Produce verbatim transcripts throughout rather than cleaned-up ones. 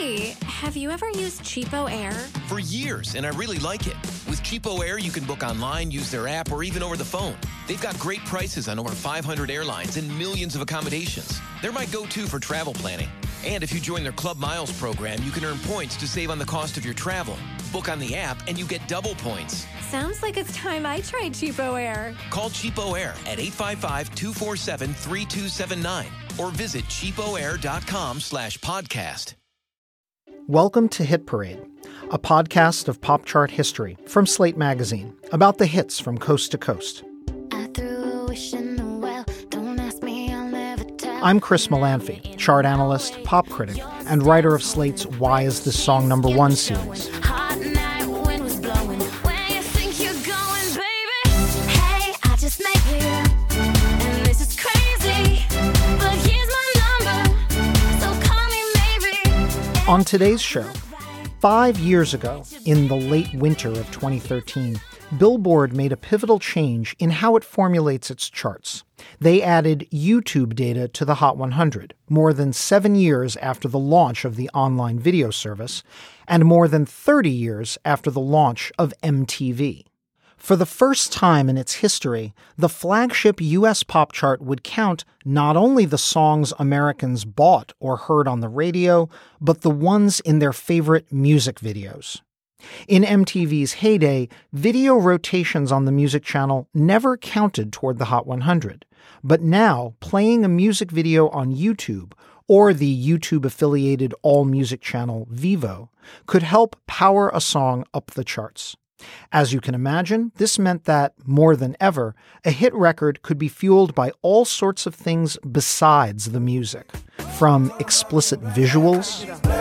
Hey, have you ever used Cheapo Air? For years, and I really like it. With Cheapo Air, you can book online, use their app, or even over the phone. They've got great prices on over five hundred airlines and millions of accommodations. They're my go-to for travel planning. And if you join their Club Miles program, you can earn points to save on the cost of your travel. Book on the app, and you get double points. Sounds like it's time I tried Cheapo Air. Call Cheapo Air at eight five five, two four seven, three two seven nine or visit cheapoair.com slash podcast. Welcome to Hit Parade, a podcast of pop chart history from Slate Magazine about the hits from coast to coast. I threw a wish in the well. Don't ask me, I'll never tell. I'm Chris Molanphy, chart analyst, pop critic, and writer of Slate's Why Is This Song Number One series. Hot night, wind was blowing. Where you think you're going, baby? Hey, I just met you, and this is crazy. But here's my number, so call me maybe. On today's show, five years ago, in the late winter of twenty thirteen, Billboard made a pivotal change in how it formulates its charts. They added YouTube data to the Hot one hundred, more than seven years after the launch of the online video service, and more than thirty years after the launch of M T V. For the first time in its history, the flagship U S pop chart would count not only the songs Americans bought or heard on the radio, but the ones in their favorite music videos. In M T V's heyday, video rotations on the music channel never counted toward the Hot one hundred. But now, playing a music video on YouTube or the YouTube-affiliated all-music channel Vivo could help power a song up the charts. As you can imagine, this meant that, more than ever, a hit record could be fueled by all sorts of things besides the music, from explicit visuals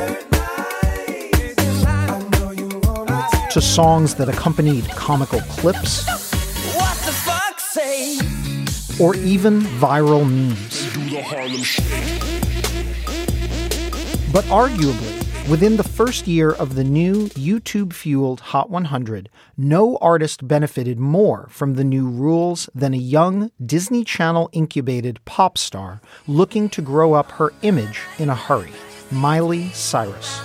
to songs that accompanied comical clips, What the fuck say? or even viral memes. But arguably, within the first year of the new YouTube-fueled Hot one hundred, no artist benefited more from the new rules than a young Disney Channel-incubated pop star looking to grow up her image in a hurry, Miley Cyrus.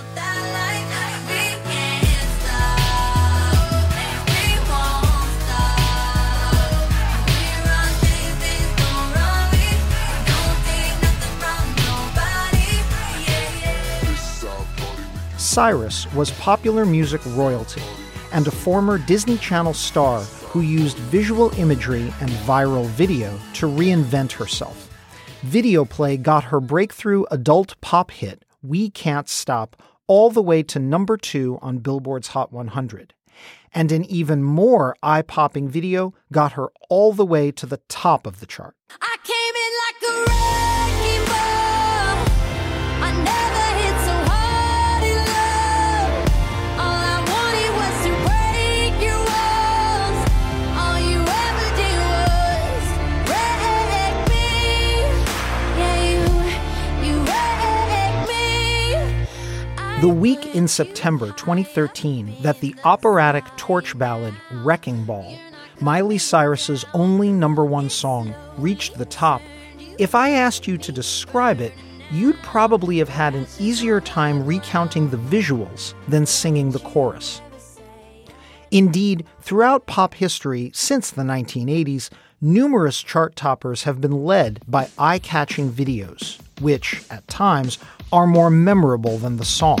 Cyrus was popular music royalty and a former Disney Channel star who used visual imagery and viral video to reinvent herself. Video play got her breakthrough adult pop hit, We Can't Stop, all the way to number two on Billboard's Hot one hundred. And an even more eye-popping video got her all the way to the top of the chart. I came in like a wrecking ball. I never hit so hard in love. All I wanted was to break your walls. All you ever did was wreck me. Yeah, you, you wrecked me. The week in September twenty thirteen that the operatic torch ballad Wrecking Ball, Miley Cyrus's only number one song, reached the top, if I asked you to describe it, you'd probably have had an easier time recounting the visuals than singing the chorus. Indeed, throughout pop history since the nineteen eighties, numerous chart toppers have been led by eye-catching videos, which, at times, are more memorable than the song.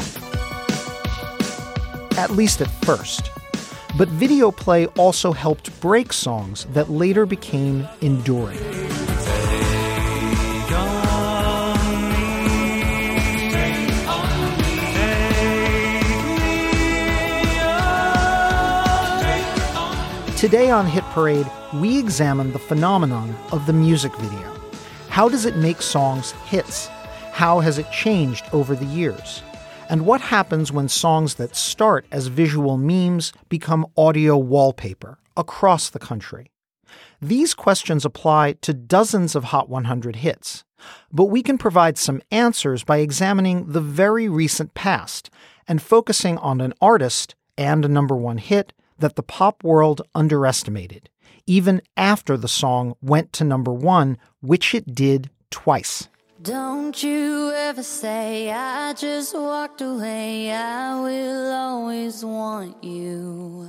At least at first. But video play also helped break songs that later became enduring. Today on Hit Parade, we examine the phenomenon of the music video. How does it make songs hits? How has it changed over the years? And what happens when songs that start as visual memes become audio wallpaper across the country? These questions apply to dozens of Hot one hundred hits, but we can provide some answers by examining the very recent past and focusing on an artist and a number one hit that the pop world underestimated, even after the song went to number one, which it did twice. Don't you ever say I just walked away. I will always want you.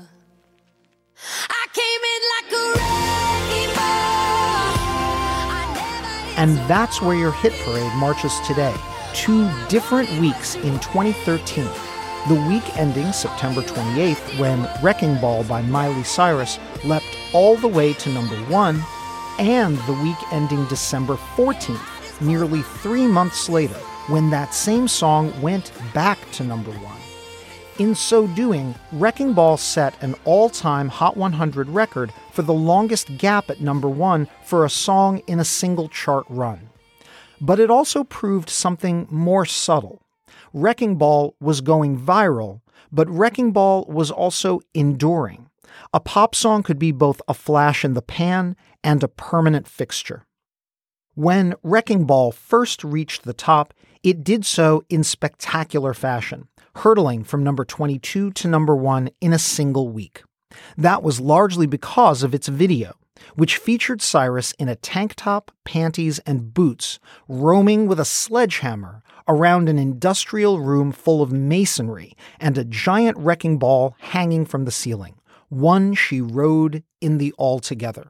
I came in like a wrecking ball. I never... And that's where your hit parade marches today. Two different weeks in twenty thirteen. The week ending September twenty-eighth, when Wrecking Ball by Miley Cyrus leapt all the way to number one, and the week ending December fourteenth, nearly three months later, when that same song went back to number one. In so doing, Wrecking Ball set an all-time Hot one hundred record for the longest gap at number one for a song in a single chart run. But it also proved something more subtle. Wrecking Ball was going viral, but Wrecking Ball was also enduring. A pop song could be both a flash in the pan and a permanent fixture. When Wrecking Ball first reached the top, it did so in spectacular fashion, hurtling from number twenty-two to number one in a single week. That was largely because of its video, which featured Cyrus in a tank top, panties, and boots, roaming with a sledgehammer around an industrial room full of masonry and a giant wrecking ball hanging from the ceiling, one she rode in the Altogether.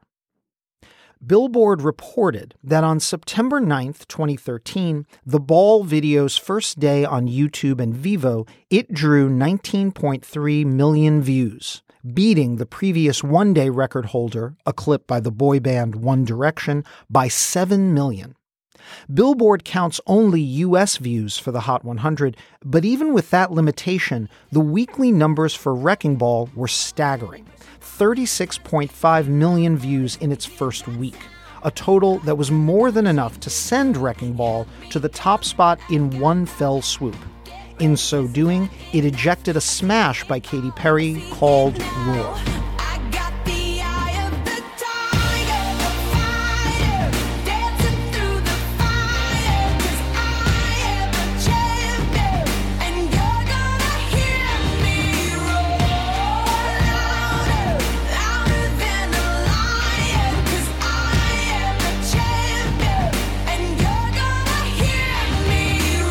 Billboard reported that on September ninth, twenty thirteen, the Ball video's first day on YouTube and Vivo, it drew nineteen point three million views, beating the previous one-day record holder, a clip by the boy band One Direction, by seven million. Billboard counts only U S views for the Hot one hundred, but even with that limitation, the weekly numbers for Wrecking Ball were staggering. thirty-six point five million views in its first week, a total that was more than enough to send Wrecking Ball to the top spot in one fell swoop. In so doing, it ejected a smash by Katy Perry called Roar. I got the eye of the tiger, the fighter, dancing through the fire, 'cause I am a champion, and you're gonna hear me roar louder, louder than a lion, 'cause I am a champion, and you're gonna hear me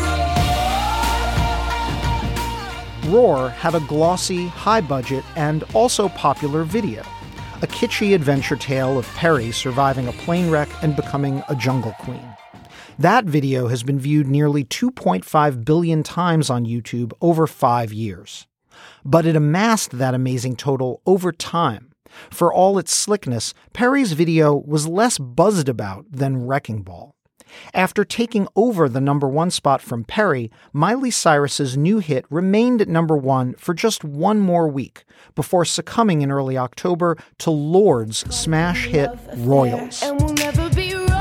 roar. Roar had a glossy, high-budget, and also popular video, a kitschy adventure tale of Perry surviving a plane wreck and becoming a jungle queen. That video has been viewed nearly two point five billion times on YouTube over five years. But it amassed that amazing total over time. For all its slickness, Perry's video was less buzzed about than Wrecking Ball. After taking over the number one spot from Perry, Miley Cyrus's new hit remained at number one for just one more week before succumbing in early October to Lord's smash hit Royals. And we'll never be royals.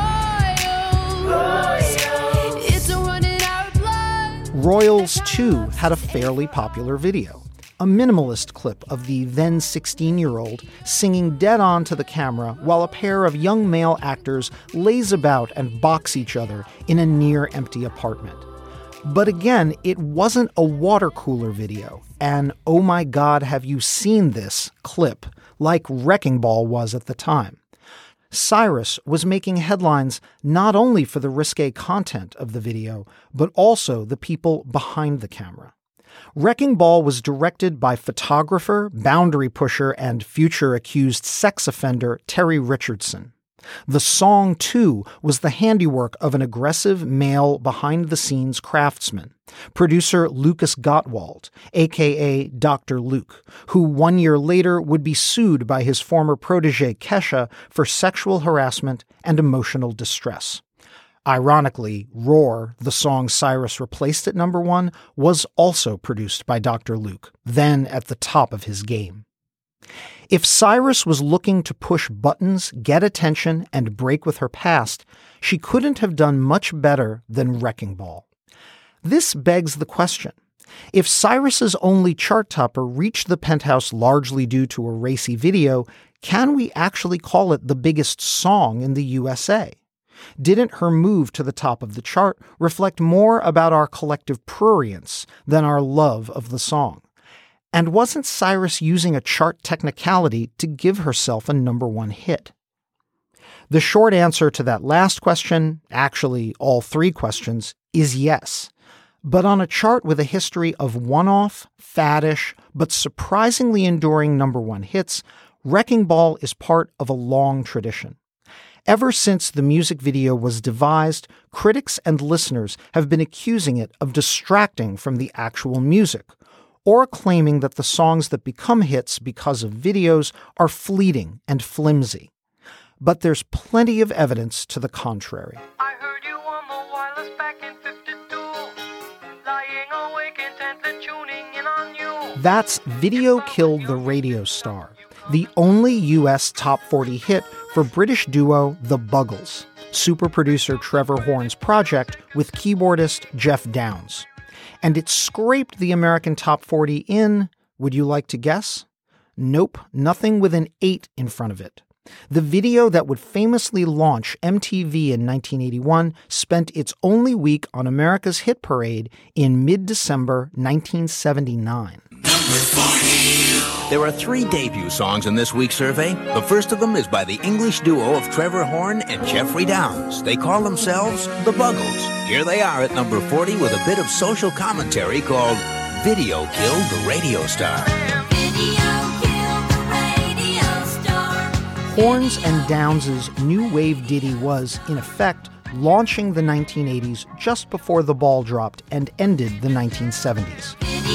It's a running our blood. Royals, too, had a fairly popular video. A minimalist clip of the then sixteen-year-old singing dead on to the camera while a pair of young male actors laze about and box each other in a near-empty apartment. But again, it wasn't a water cooler video, an "oh my god, have you seen this" clip like Wrecking Ball was at the time. Cyrus was making headlines not only for the risque content of the video, but also the people behind the camera. Wrecking Ball was directed by photographer, boundary pusher, and future accused sex offender Terry Richardson. The song, too, was the handiwork of an aggressive male behind-the-scenes craftsman, producer Lucas Gottwald, a k a. Doctor Luke, who one year later would be sued by his former protege Kesha for sexual harassment and emotional distress. Ironically, Roar, the song Cyrus replaced at number one, was also produced by Doctor Luke, then at the top of his game. If Cyrus was looking to push buttons, get attention, and break with her past, she couldn't have done much better than Wrecking Ball. This begs the question. If Cyrus's only chart topper reached the penthouse largely due to a racy video, can we actually call it the biggest song in the U S A? Didn't her move to the top of the chart reflect more about our collective prurience than our love of the song? And wasn't Cyrus using a chart technicality to give herself a number one hit? The short answer to that last question, actually all three questions, is yes. But on a chart with a history of one-off, faddish, but surprisingly enduring number one hits, Wrecking Ball is part of a long tradition. Ever since the music video was devised, critics and listeners have been accusing it of distracting from the actual music, or claiming that the songs that become hits because of videos are fleeting and flimsy. But there's plenty of evidence to the contrary. I heard you on the wireless back in fifty-two, lying awake intently tuning in on you. That's Video Killed the Radio Star, the only U S top forty hit for British duo The Buggles, super producer Trevor Horn's project with keyboardist Jeff Downes. And it scraped the American top forty in, would you like to guess? Nope, nothing with an eight in front of it. The video that would famously launch M T V in nineteen eighty-one spent its only week on America's hit parade in mid-December nineteen seventy-nine. There are three debut songs in this week's survey. The first of them is by the English duo of Trevor Horn and Jeffrey Downes. They call themselves The Buggles. Here they are at number forty with a bit of social commentary called Video Killed the Radio Star. Horns and Downes' new wave ditty was, in effect, launching the nineteen eighties just before the ball dropped and ended the nineteen seventies.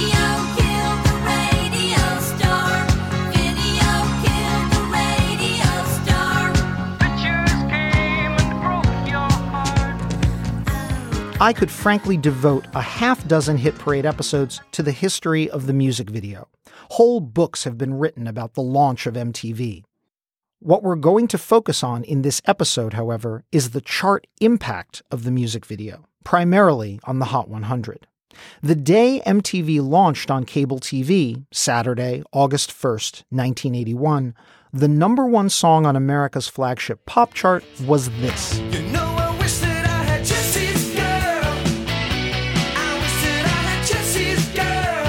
I could frankly devote a half dozen Hit Parade episodes to the history of the music video. Whole books have been written about the launch of M T V. What we're going to focus on in this episode, however, is the chart impact of the music video, primarily on the Hot one hundred. The day M T V launched on cable T V, Saturday, August first, nineteen eighty-one, the number one song on America's flagship pop chart was this. You know I wish that I had Jesse's girl. I wish that I had Jesse's girl.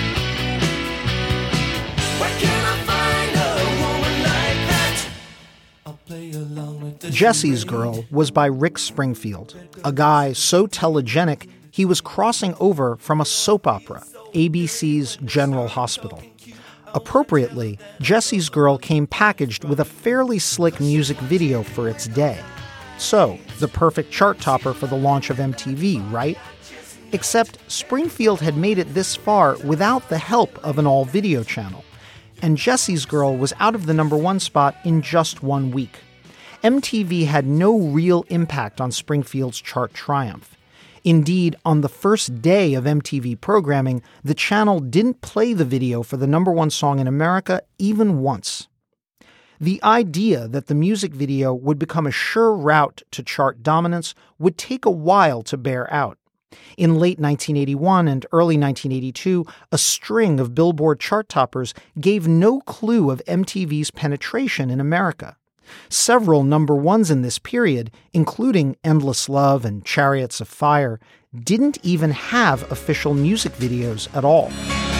Where can I find a woman like that? I'll play along with the Jesse's Girl was by Rick Springfield, a guy so telegenic he was crossing over from a soap opera, A B C's General Hospital. Appropriately, Jesse's Girl came packaged with a fairly slick music video for its day. So, the perfect chart topper for the launch of M T V, right? Except Springfield had made it this far without the help of an all-video channel, and Jesse's Girl was out of the number one spot in just one week. M T V had no real impact on Springfield's chart triumph. Indeed, on the first day of M T V programming, the channel didn't play the video for the number one song in America even once. The idea that the music video would become a sure route to chart dominance would take a while to bear out. In late nineteen eighty-one and early nineteen eighty-two, a string of Billboard chart toppers gave no clue of M T V's penetration in America. Several number ones in this period, including Endless Love and Chariots of Fire, didn't even have official music videos at all.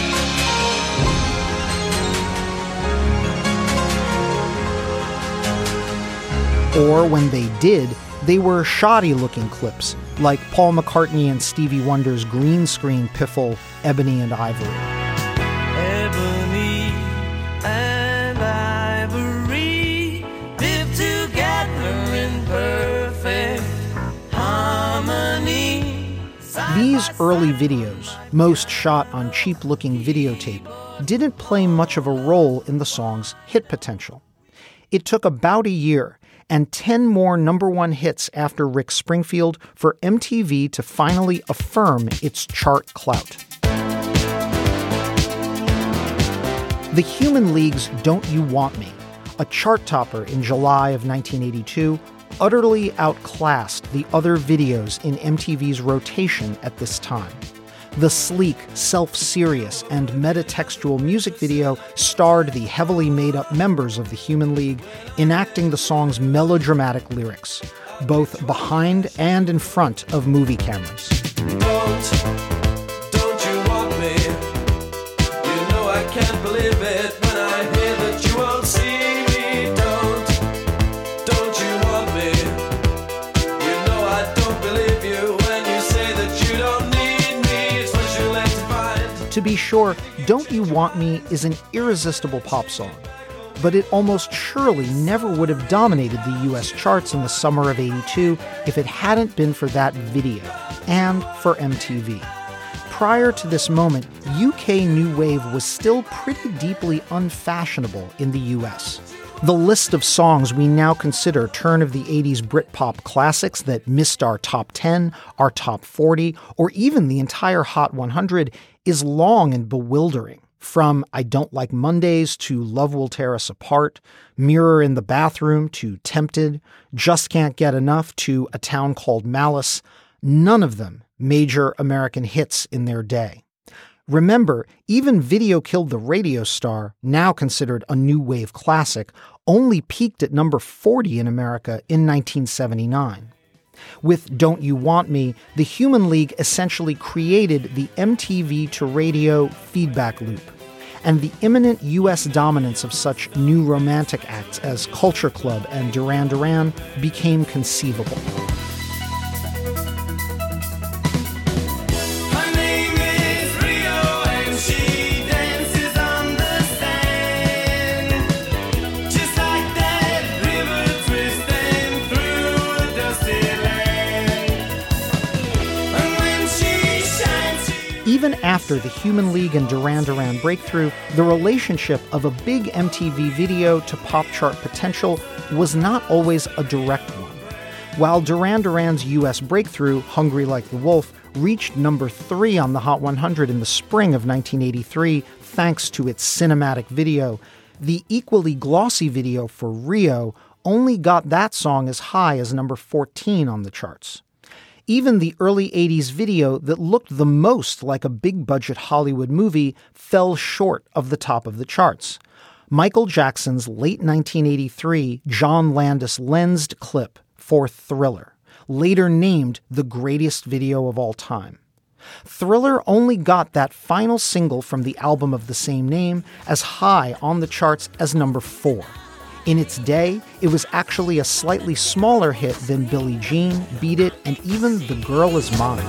Or when they did, they were shoddy-looking clips, like Paul McCartney and Stevie Wonder's green screen piffle, Ebony and Ivory. Ebony and Ivory live together in perfect harmony. These early videos, most shot on cheap-looking videotape, didn't play much of a role in the song's hit potential. It took about a year and ten more number one hits after Rick Springfield for M T V to finally affirm its chart clout. The Human League's Don't You Want Me, a chart topper in July of nineteen eighty-two, utterly outclassed the other videos in M T V's rotation at this time. The sleek, self-serious, and metatextual music video starred the heavily made-up members of the Human League enacting the song's melodramatic lyrics, both behind and in front of movie cameras. Don't, don't you want me? You know I can't believe it when I hear that you won't see me. Don't, don't you want To be sure, Don't You Want Me is an irresistible pop song, but it almost surely never would have dominated the U S charts in the summer of eighty-two if it hadn't been for that video and for M T V. Prior to this moment, U K new wave was still pretty deeply unfashionable in the U S. The list of songs we now consider turn of the eighties Britpop classics that missed our top ten, our top forty, or even the entire Hot one hundred is long and bewildering. From I Don't Like Mondays to Love Will Tear Us Apart, Mirror in the Bathroom to Tempted, Just Can't Get Enough to A Town Called Malice, none of them major American hits in their day. Remember, even Video Killed the Radio Star, now considered a new wave classic, only peaked at number forty in America in nineteen seventy-nine. With Don't You Want Me, the Human League essentially created the M T V to radio feedback loop, and the imminent U S dominance of such new romantic acts as Culture Club and Duran Duran became conceivable. Even after the Human League and Duran Duran breakthrough, the relationship of a big M T V video to pop chart potential was not always a direct one. While Duran Duran's U S breakthrough, Hungry Like the Wolf, reached number three on the Hot one hundred in the spring of nineteen eighty-three thanks to its cinematic video, the equally glossy video for Rio only got that song as high as number fourteen on the charts. Even the early eighties video that looked the most like a big-budget Hollywood movie fell short of the top of the charts. Michael Jackson's late nineteen eighty-three John Landis lensed clip for Thriller, later named the greatest video of all time. Thriller only got that final single from the album of the same name as high on the charts as number four. In its day, it was actually a slightly smaller hit than Billie Jean, Beat It, and even The Girl Is Mine.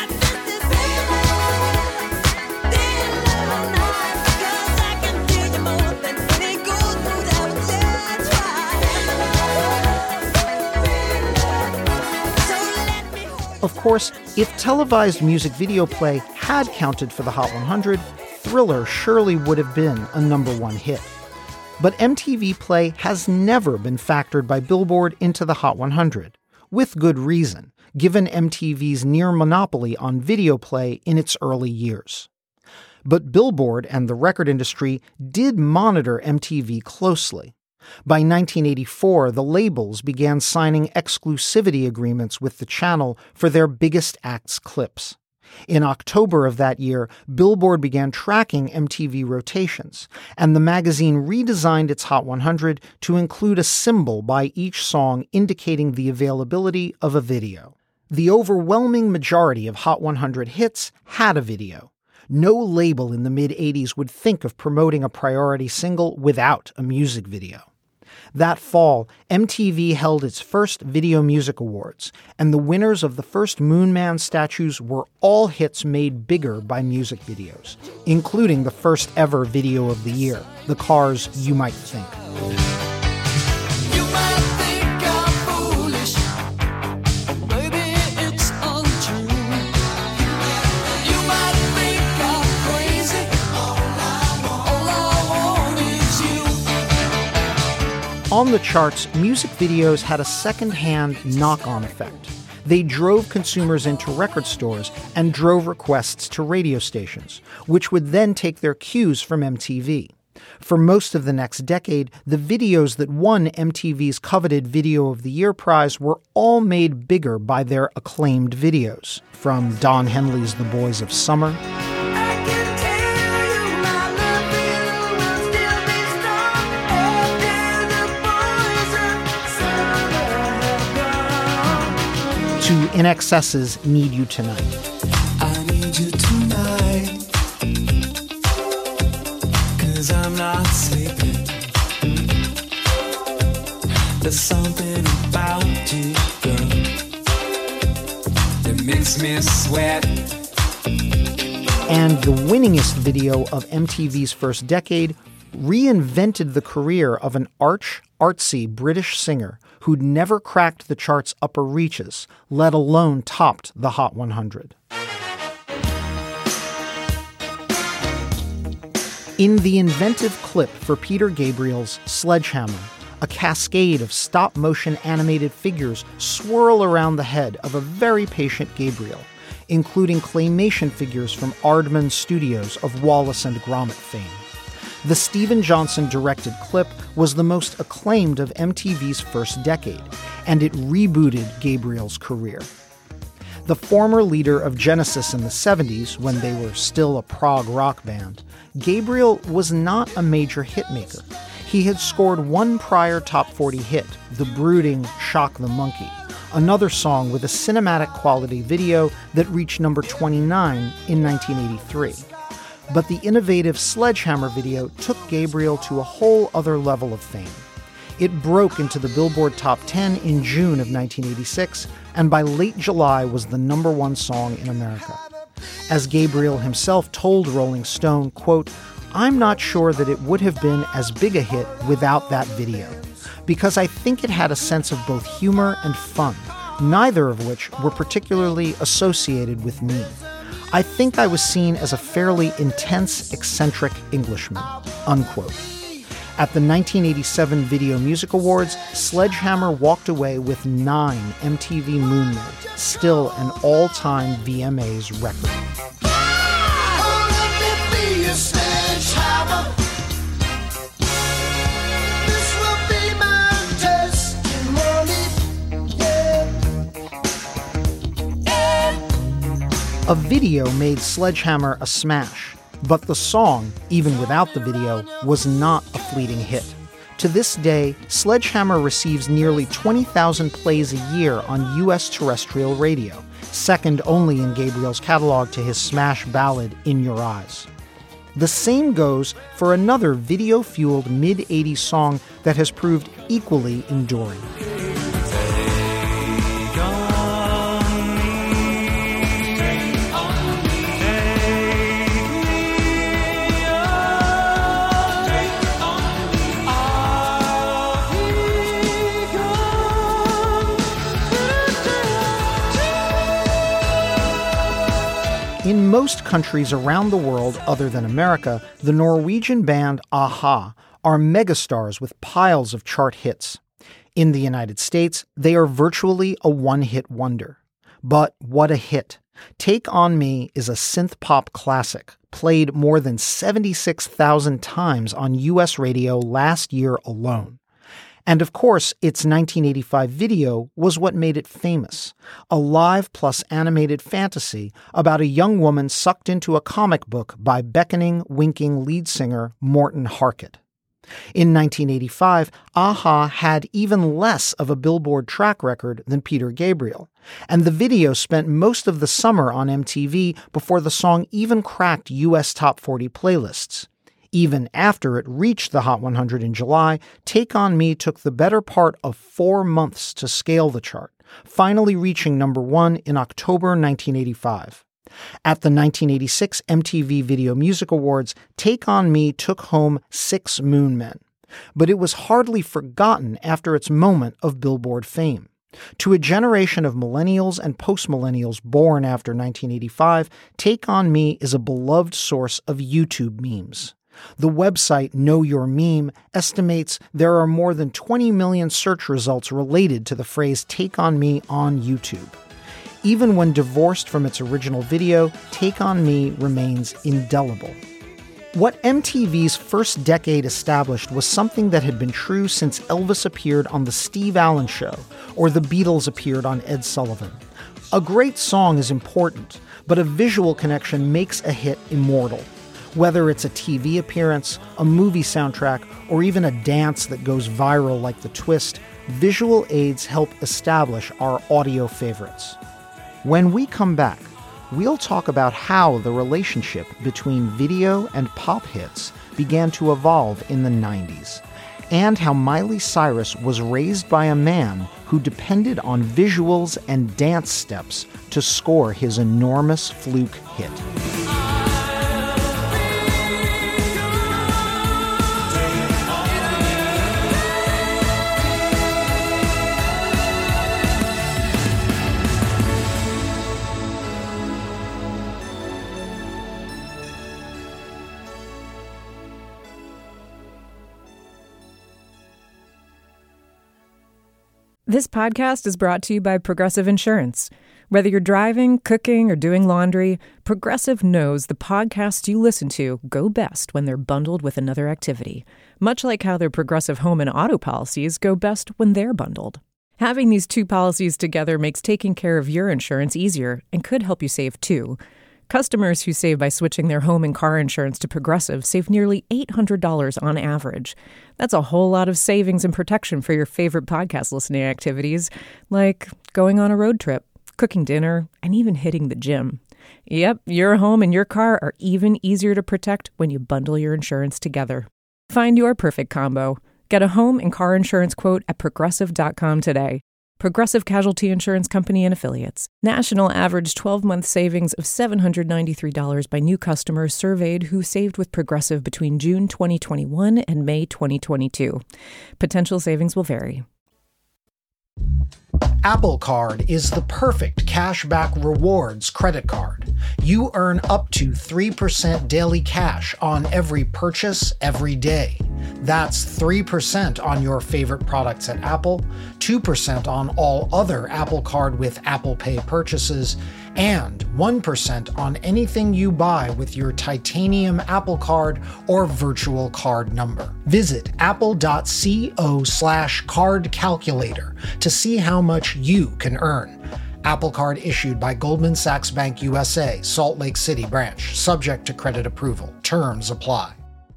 Of course, if televised music video play had counted for the Hot one hundred, Thriller surely would have been a number one hit. But M T V Play has never been factored by Billboard into the Hot one hundred, with good reason, given M T V's near monopoly on video play in its early years. But Billboard and the record industry did monitor M T V closely. By nineteen eighty-four, the labels began signing exclusivity agreements with the channel for their biggest acts clips. In October of that year, Billboard began tracking M T V rotations, and the magazine redesigned its Hot one hundred to include a symbol by each song indicating the availability of a video. The overwhelming majority of Hot one hundred hits had a video. No label in the mid-eighties would think of promoting a priority single without a music video. That fall, M T V held its first Video Music Awards, and the winners of the first Moon Man statues were all hits made bigger by music videos, including the first ever video of the year, The Cars' You Might Think. You might think I'm foolish, or maybe it's untrue. You might think I'm crazy, all I want, all I want is you. On the charts, music videos had a second-hand knock-on effect. They drove consumers into record stores and drove requests to radio stations, which would then take their cues from M T V. For most of the next decade, the videos that won M T V's coveted Video of the Year prize were all made bigger by their acclaimed videos, from Don Henley's The Boys of Summer I can tell you my love for you will still be strong after the boys of summer have gone. to I N X S's Need You Tonight. I need you tonight, 'cause I'm not sleeping. There's something about you, girl, that makes me sweat. And and the winningest video of M T V's first decade, reinvented the career of an arch, artsy British singer who'd never cracked the chart's upper reaches, let alone topped the Hot one hundred. In the inventive clip for Peter Gabriel's Sledgehammer, a cascade of stop-motion animated figures swirl around the head of a very patient Gabriel, including claymation figures from Aardman Studios of Wallace and Gromit fame. The Steven Johnson directed clip was the most acclaimed of M T V's first decade, and it rebooted Gabriel's career. The former leader of Genesis in the seventies, when they were still a prog rock band, Gabriel was not a major hitmaker. He had scored one prior top forty hit, the brooding Shock the Monkey, another song with a cinematic quality video that reached number twenty-nine in nineteen eighty-three. But the innovative Sledgehammer video took Gabriel to a whole other level of fame. It broke into the Billboard Top ten in June of nineteen eighty-six, and by late July was the number one song in America. As Gabriel himself told Rolling Stone, quote, "I'm not sure that it would have been as big a hit without that video, because I think it had a sense of both humor and fun, neither of which were particularly associated with me. I think I was seen as a fairly intense, eccentric Englishman," unquote. At the nineteen eighty-seven Video Music Awards, Sledgehammer walked away with nine M T V Moon Men, still an all-time V M A's record. A video made Sledgehammer a smash, but the song, even without the video, was not a fleeting hit. To this day, Sledgehammer receives nearly twenty thousand plays a year on U S terrestrial radio, second only in Gabriel's catalog to his smash ballad In Your Eyes. The same goes for another video-fueled mid-eighties song that has proved equally enduring. In most countries around the world other than America, the Norwegian band a-ha are megastars with piles of chart hits. In the United States, they are virtually a one-hit wonder. But what a hit. Take On Me is a synth-pop classic, played more than seventy-six thousand times on U S radio last year alone. And of course, its nineteen eighty-five video was what made it famous, a live plus animated fantasy about a young woman sucked into a comic book by beckoning, winking lead singer Morten Harket. In nineteen eighty-five, a-ha had even less of a Billboard track record than Peter Gabriel, and the video spent most of the summer on M T V before the song even cracked U S top forty playlists. Even after it reached the Hot one hundred in July, Take On Me took the better part of four months to scale the chart, finally reaching number one in October nineteen eighty-five. At the nineteen eighty-six M T V Video Music Awards, Take On Me took home six Moon Men. But it was hardly forgotten after its moment of Billboard fame. To a generation of millennials and post-millennials born after nineteen eighty-five, Take On Me is a beloved source of YouTube memes. The website Know Your Meme estimates there are more than twenty million search results related to the phrase Take On Me on YouTube. Even when divorced from its original video, Take On Me remains indelible. What M T V's first decade established was something that had been true since Elvis appeared on The Steve Allen Show or the Beatles appeared on Ed Sullivan. A great song is important, but a visual connection makes a hit immortal. Whether it's a T V appearance, a movie soundtrack, or even a dance that goes viral like The Twist, visual aids help establish our audio favorites. When we come back, we'll talk about how the relationship between video and pop hits began to evolve in the nineties, and how Miley Cyrus was raised by a man who depended on visuals and dance steps to score his enormous fluke hit. This podcast is brought to you by Progressive Insurance. Whether you're driving, cooking, or doing laundry, Progressive knows the podcasts you listen to go best when they're bundled with another activity, much like how their Progressive home and auto policies go best when they're bundled. Having these two policies together makes taking care of your insurance easier and could help you save too. Customers who save by switching their home and car insurance to Progressive save nearly eight hundred dollars on average. That's a whole lot of savings and protection for your favorite podcast listening activities, like going on a road trip, cooking dinner, and even hitting the gym. Yep, your home and your car are even easier to protect when you bundle your insurance together. Find your perfect combo. Get a home and car insurance quote at progressive dot com today. Progressive Casualty Insurance Company and Affiliates. National average twelve-month savings of seven hundred ninety-three dollars by new customers surveyed who saved with Progressive between June twenty twenty-one and May twenty twenty-two. Potential savings will vary. Apple Card is the perfect cashback rewards credit card. You earn up to three percent daily cash on every purchase every day. That's three percent on your favorite products at Apple, two percent on all other Apple Card with Apple Pay purchases, and one percent on anything you buy with your titanium Apple Card or virtual card number. Visit apple.co slash card calculator to see how much you can earn. Apple Card issued by Goldman Sachs Bank U S A, Salt Lake City branch, subject to credit approval. Terms apply.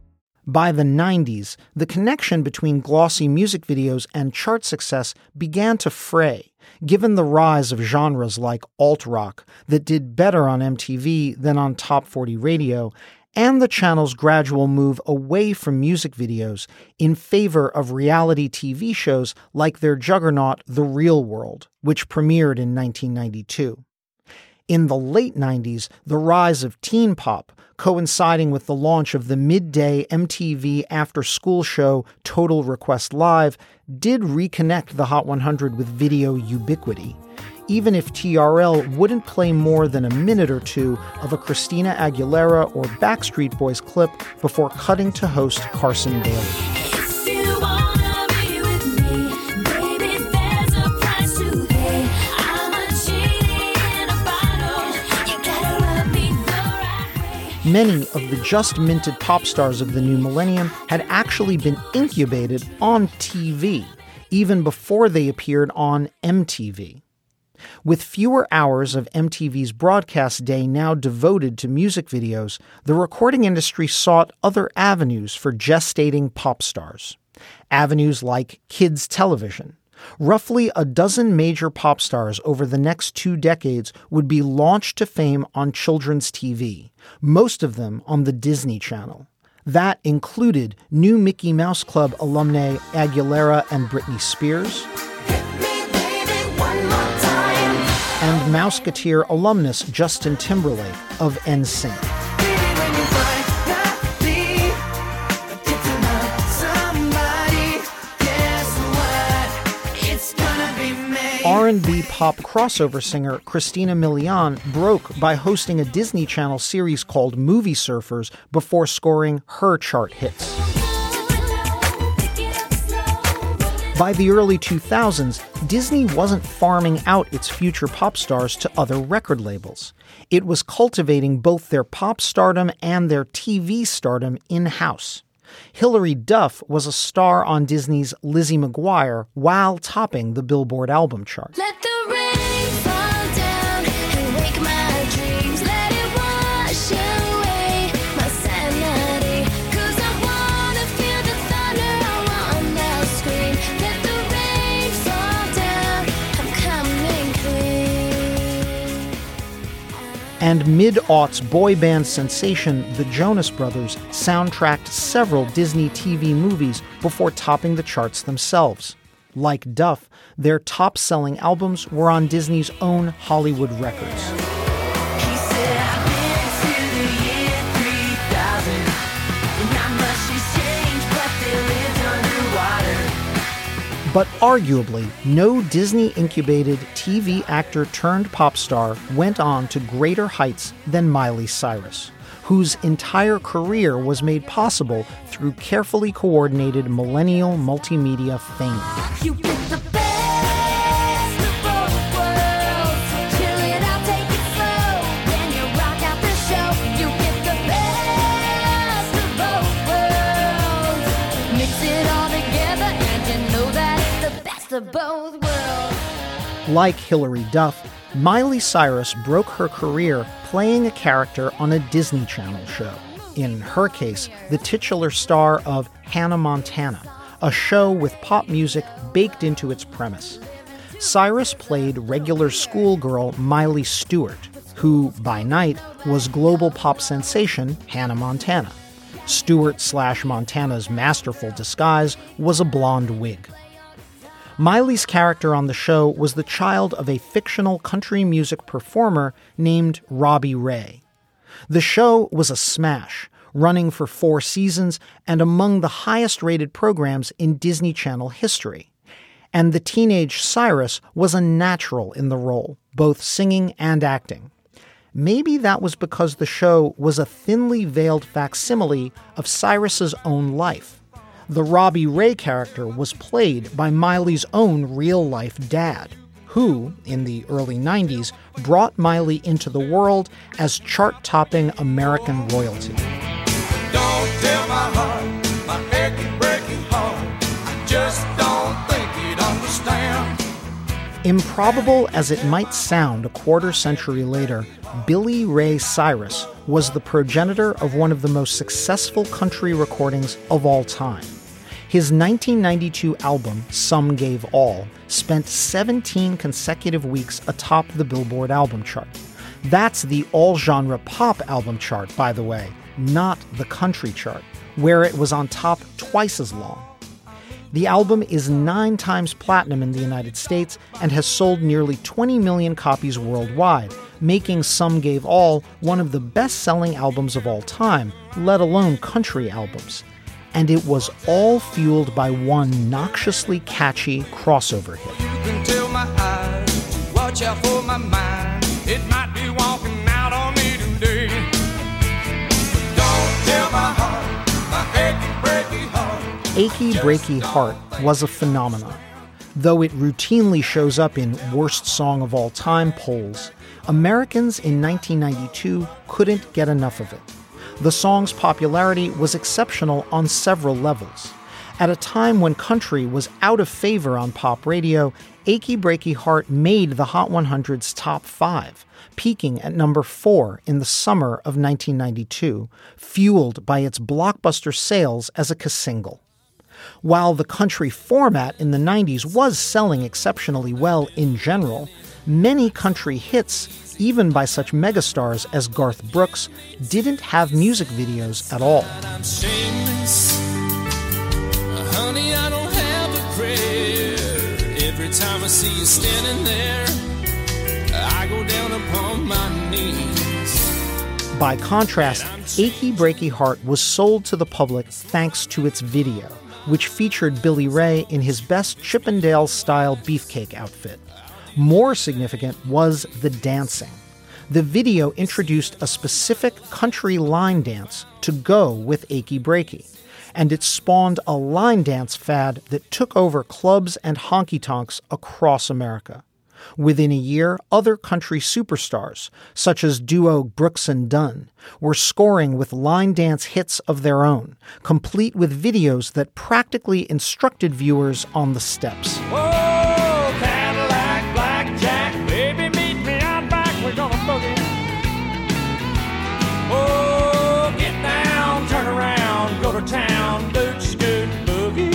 By the nineties, the connection between glossy music videos and chart success began to fray, given the rise of genres like alt-rock that did better on M T V than on Top forty radio, and the channel's gradual move away from music videos in favor of reality T V shows like their juggernaut The Real World, which premiered in nineteen ninety-two. In the late nineties, the rise of teen pop, coinciding with the launch of the midday M T V after-school show Total Request Live, did reconnect the Hot one hundred with video ubiquity, even if T R L wouldn't play more than a minute or two of a Christina Aguilera or Backstreet Boys clip before cutting to host Carson Daly. If you wanna be with me, baby, there's a price to pay. I'm a genie in a bottle. You gotta rub me the right way. Many of the just-minted pop stars of the new millennium had actually been incubated on T V, even before they appeared on M T V. With fewer hours of M T V's broadcast day now devoted to music videos, the recording industry sought other avenues for gestating pop stars. Avenues like kids' television. Roughly a dozen major pop stars over the next two decades would be launched to fame on children's T V, most of them on the Disney Channel. That included new Mickey Mouse Club alumnae Aguilera and Britney Spears, and Mouseketeer alumnus Justin Timberlake of N Sync. R and B pop crossover singer Christina Milian broke by hosting a Disney Channel series called Movie Surfers before scoring her chart hits. By the early two thousands, Disney wasn't farming out its future pop stars to other record labels. It was cultivating both their pop stardom and their T V stardom in-house. Hilary Duff was a star on Disney's Lizzie McGuire while topping the Billboard album chart. Let the rain fall down and wake my dreams. Let it wash away my sanity. 'Cause I wanna feel the thunder, I want that scream. Let the rain fall down, I'm coming clean. And mid-aughts boy band sensation The Jonas Brothers soundtracked several Disney T V movies before topping the charts themselves. Like Duff, their top-selling albums were on Disney's own Hollywood Records. He said, I've been to the year three thousand. Not much has changed, but they lived underwater. But arguably, no Disney-incubated T V actor turned pop star went on to greater heights than Miley Cyrus, whose entire career was made possible through carefully coordinated millennial multimedia fame. You get the best. of both worlds. Like Hilary Duff, Miley Cyrus broke her career playing a character on a Disney Channel show. In her case, the titular star of Hannah Montana, a show with pop music baked into its premise. Cyrus played regular schoolgirl Miley Stewart, who, by night, was global pop sensation Hannah Montana. Stewart slash Montana's masterful disguise was a blonde wig. Miley's character on the show was the child of a fictional country music performer named Robbie Ray. The show was a smash, running for four seasons and among the highest-rated programs in Disney Channel history. And the teenage Cyrus was a natural in the role, both singing and acting. Maybe that was because the show was a thinly veiled facsimile of Cyrus's own life. The Robbie Ray character was played by Miley's own real-life dad, who, in the early nineties, brought Miley into the world as chart-topping American royalty. Don't tell my heart, my aching, breaking heart, I just don't think you'd understand. Improbable as it might sound a quarter century later, Billy Ray Cyrus was the progenitor of one of the most successful country recordings of all time. His nineteen ninety-two album, Some Gave All, spent seventeen consecutive weeks atop the Billboard album chart. That's the all-genre pop album chart, by the way, not the country chart, where it was on top twice as long. The album is nine times platinum in the United States and has sold nearly twenty million copies worldwide, making Some Gave All one of the best-selling albums of all time, let alone country albums. And it was all fueled by one noxiously catchy crossover hit. You can tell my eyes to watch out for my mind. It might be walking out on me today. But don't tell my heart, my achy, breaky heart. Achy Breaky Heart was a phenomenon. Though it routinely shows up in Worst Song of All Time polls, Americans in nineteen ninety-two couldn't get enough of it. The song's popularity was exceptional on several levels. At a time when country was out of favor on pop radio, Achy Breaky Heart made the Hot one hundred's top five, peaking at number four in the summer of nineteen ninety-two, fueled by its blockbuster sales as a single. While the country format in the nineties was selling exceptionally well in general, many country hits, even by such megastars as Garth Brooks, didn't have music videos at all. I'm shameless. Honey, I don't have a prayer. Every time I see you standing there, I go down upon my knees. By contrast, Achy Breaky Heart was sold to the public thanks to its video, which featured Billy Ray in his best Chippendale-style beefcake outfit. More significant was the dancing. The video introduced a specific country line dance to go with Achy Breaky, and it spawned a line dance fad that took over clubs and honky-tonks across America. Within a year, other country superstars, such as duo Brooks and Dunn, were scoring with line dance hits of their own, complete with videos that practically instructed viewers on the steps. Oh, Cadillac, blackjack, baby, meet me out back, we're gonna boogie. Oh, get down, turn around, go to town, boot, scoot, boogie.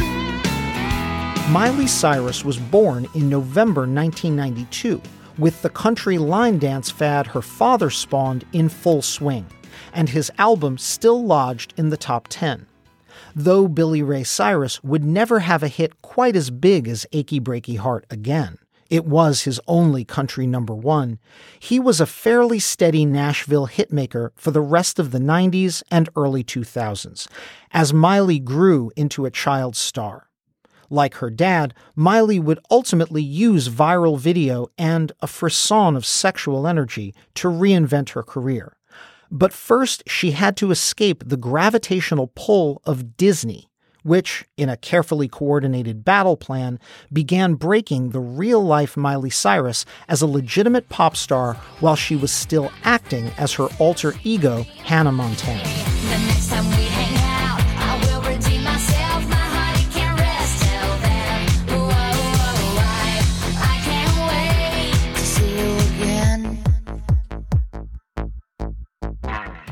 Miley Cyrus was born in November nineteen ninety-two, with the country line dance fad her father spawned in full swing, and his album still lodged in the top ten. Though Billy Ray Cyrus would never have a hit quite as big as Achy Breaky Heart again, it was his only country number one, he was a fairly steady Nashville hitmaker for the rest of the nineties and early two thousands, as Miley grew into a child star. Like her dad, Miley would ultimately use viral video and a frisson of sexual energy to reinvent her career. But first, she had to escape the gravitational pull of Disney, which, in a carefully coordinated battle plan, began breaking the real-life Miley Cyrus as a legitimate pop star while she was still acting as her alter ego, Hannah Montana. The next time we hang out, I will redeem myself. My honey can't rest till then. Whoa,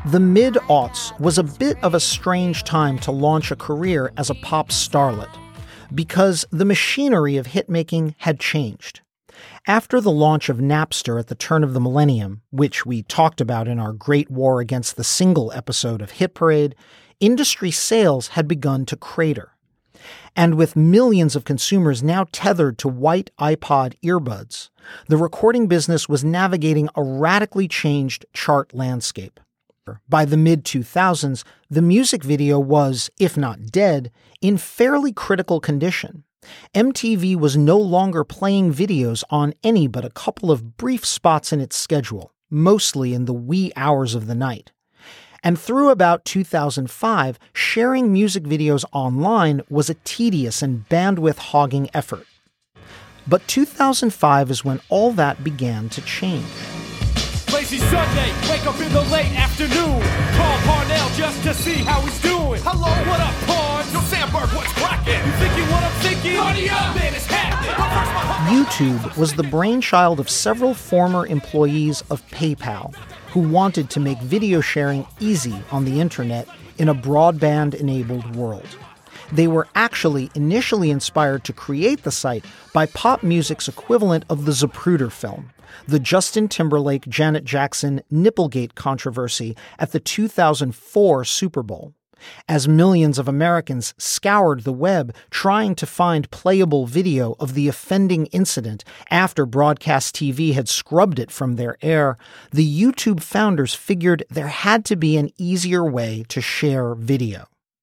The mid-aughts was a bit of a strange time to launch a career as a pop starlet, because the machinery of hitmaking had changed. After the launch of Napster at the turn of the millennium, which we talked about in our Great War Against the Single episode of Hit Parade, industry sales had begun to crater. And with millions of consumers now tethered to white iPod earbuds, the recording business was navigating a radically changed chart landscape. By the mid two thousands, the music video was, if not dead, in fairly critical condition. M T V was no longer playing videos on any but a couple of brief spots in its schedule, mostly in the wee hours of the night. And through about two thousand five, sharing music videos online was a tedious and bandwidth-hogging effort. But two thousand five is when all that began to change. Lazy Sunday, wake up in the late afternoon. Call Parnell just to see how he's doing. Hello, what up, Parn? Yo, Sandberg, what's cracking? You thinking what I'm thinking? Party up, man, it's happening. YouTube was the brainchild of several former employees of PayPal who wanted to make video sharing easy on the internet in a broadband-enabled world. They were actually initially inspired to create the site by pop music's equivalent of the Zapruder film, the Justin Timberlake, Janet Jackson Nipplegate controversy at the two thousand four Super Bowl. As millions of Americans scoured the web trying to find playable video of the offending incident after broadcast T V had scrubbed it from their air, the YouTube founders figured there had to be an easier way to share video.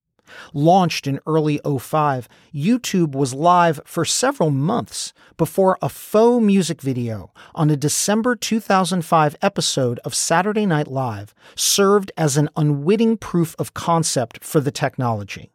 Launched in early oh five, YouTube was live for several months before a faux music video on a December two thousand five episode of Saturday Night Live served as an unwitting proof of concept for the technology.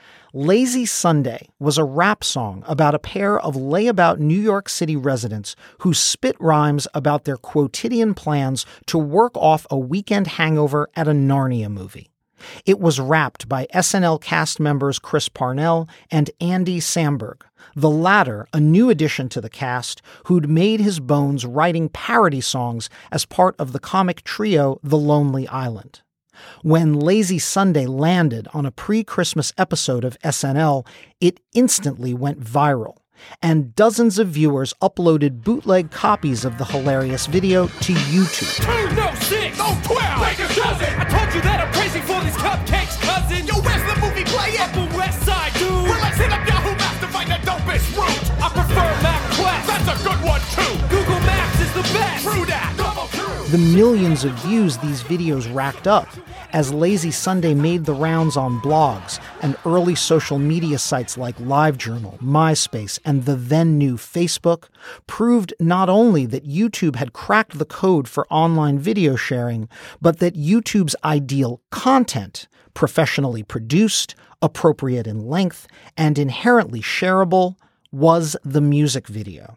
Lazy Sunday was a rap song about a pair of layabout New York City residents who spit rhymes about their quotidian plans to work off a weekend hangover at a Narnia movie. It was rapped by S N L cast members Chris Parnell and Andy Samberg, the latter a new addition to the cast who'd made his bones writing parody songs as part of the comic trio The Lonely Island. When Lazy Sunday landed on a pre-Christmas episode of S N L, it instantly went viral, and dozens of viewers uploaded bootleg copies of the hilarious video to YouTube. Two, no, six, no, twelve, make a dozen. I told you that I'm crazy for these cupcakes, cousin. Yo, where's the movie playing? Upper West Side, dude. We're like, hit up Yahoo Maps to find the dopest route. I prefer MapQuest. That's a good one, too. Google Maps is the best. True that. Double true. The millions of views these videos racked up as Lazy Sunday made the rounds on blogs and early social media sites like LiveJournal, MySpace, and the then new Facebook proved not only that YouTube had cracked the code for online video sharing, but that YouTube's ideal content, professionally produced, appropriate in length, and inherently shareable, was the music video.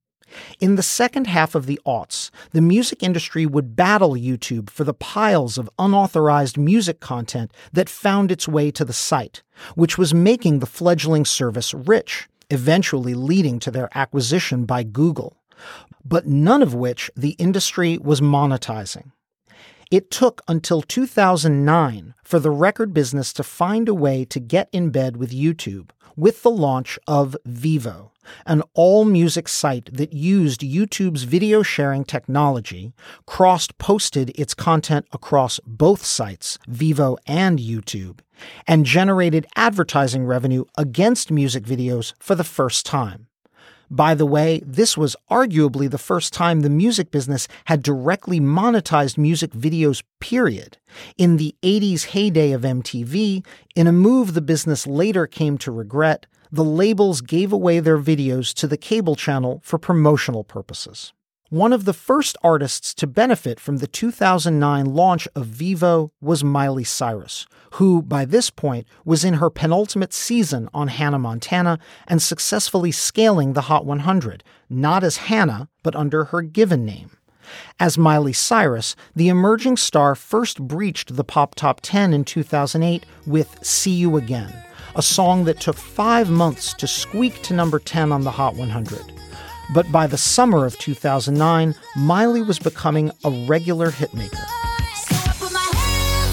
In the second half of the aughts, the music industry would battle YouTube for the piles of unauthorized music content that found its way to the site, which was making the fledgling service rich, eventually leading to their acquisition by Google, but none of which the industry was monetizing. It took until two thousand nine for the record business to find a way to get in bed with YouTube with the launch of Vevo, an all-music site that used YouTube's video sharing technology, cross-posted its content across both sites, Vevo and YouTube, and generated advertising revenue against music videos for the first time. By the way, this was arguably the first time the music business had directly monetized music videos, period. In the eighties heyday of M T V, in a move the business later came to regret, the labels gave away their videos to the cable channel for promotional purposes. One of the first artists to benefit from the two thousand nine launch of Vevo was Miley Cyrus, who, by this point, was in her penultimate season on Hannah Montana and successfully scaling the Hot one hundred, not as Hannah, but under her given name. As Miley Cyrus, the emerging star first breached the pop top ten in two thousand eight with See You Again, a song that took five months to squeak to number ten on the Hot one hundred. But by the summer of two thousand nine, Miley was becoming a regular hitmaker. So I put my hands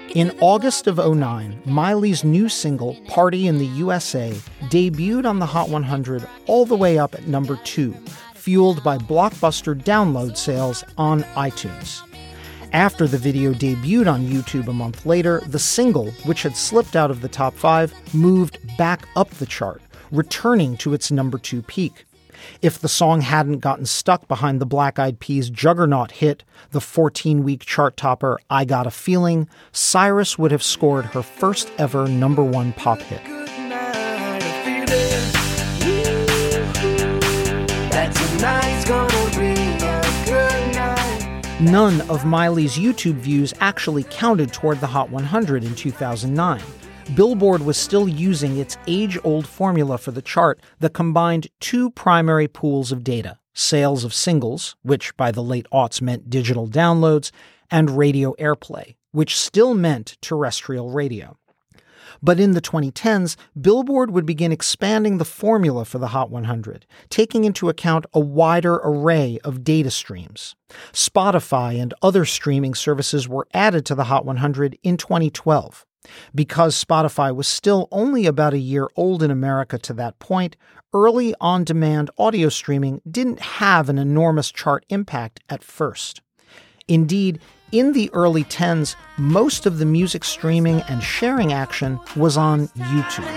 In August of oh nine, Miley's new single, Party in the U S A, debuted on the Hot one hundred all the way up at number two, fueled by blockbuster download sales on iTunes. After the video debuted on YouTube a month later, the single, which had slipped out of the top five, moved back up the chart, returning to its number two peak. If the song hadn't gotten stuck behind the Black Eyed Peas' juggernaut hit, the fourteen-week chart topper I Got a Feeling, Cyrus would have scored her first ever number one pop hit. None of Miley's YouTube views actually counted toward the Hot one hundred in two thousand nine. Billboard was still using its age-old formula for the chart that combined two primary pools of data: sales of singles, which by the late aughts meant digital downloads, and radio airplay, which still meant terrestrial radio. But in the twenty tens, Billboard would begin expanding the formula for the Hot one hundred, taking into account a wider array of data streams. Spotify and other streaming services were added to the Hot one hundred in twenty twelve. Because Spotify was still only about a year old in America to that point, early on-demand audio streaming didn't have an enormous chart impact at first. Indeed, in the early tens, most of the music streaming and sharing action was on YouTube.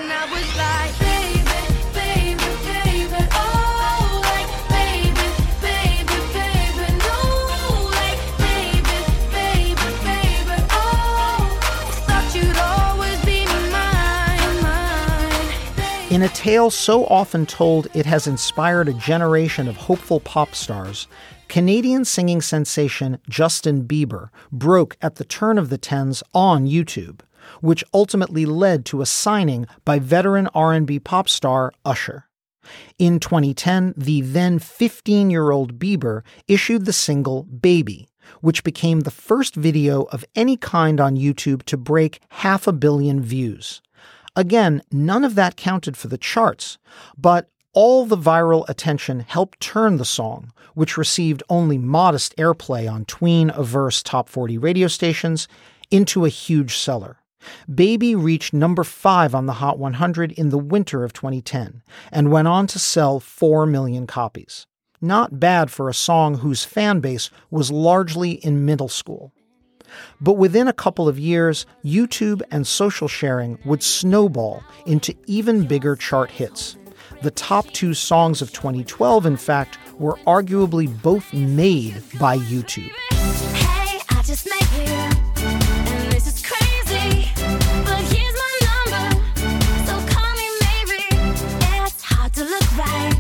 In a tale so often told it has inspired a generation of hopeful pop stars, Canadian singing sensation Justin Bieber broke at the turn of the tens on YouTube, which ultimately led to a signing by veteran R and B pop star Usher. In twenty ten, the then fifteen-year-old Bieber issued the single Baby, which became the first video of any kind on YouTube to break half a billion views. Again, none of that counted for the charts, but all the viral attention helped turn the song, which received only modest airplay on tween averse top forty radio stations, into a huge seller. Baby reached number five on the Hot one hundred in the winter of twenty ten and went on to sell four million copies. Not bad for a song whose fan base was largely in middle school. But within a couple of years, YouTube and social sharing would snowball into even bigger chart hits. The top two songs of twenty twelve, in fact, were arguably both made by YouTube. Hey, I just met you, and this is crazy, but here's my number, so call me maybe. It's hard to look right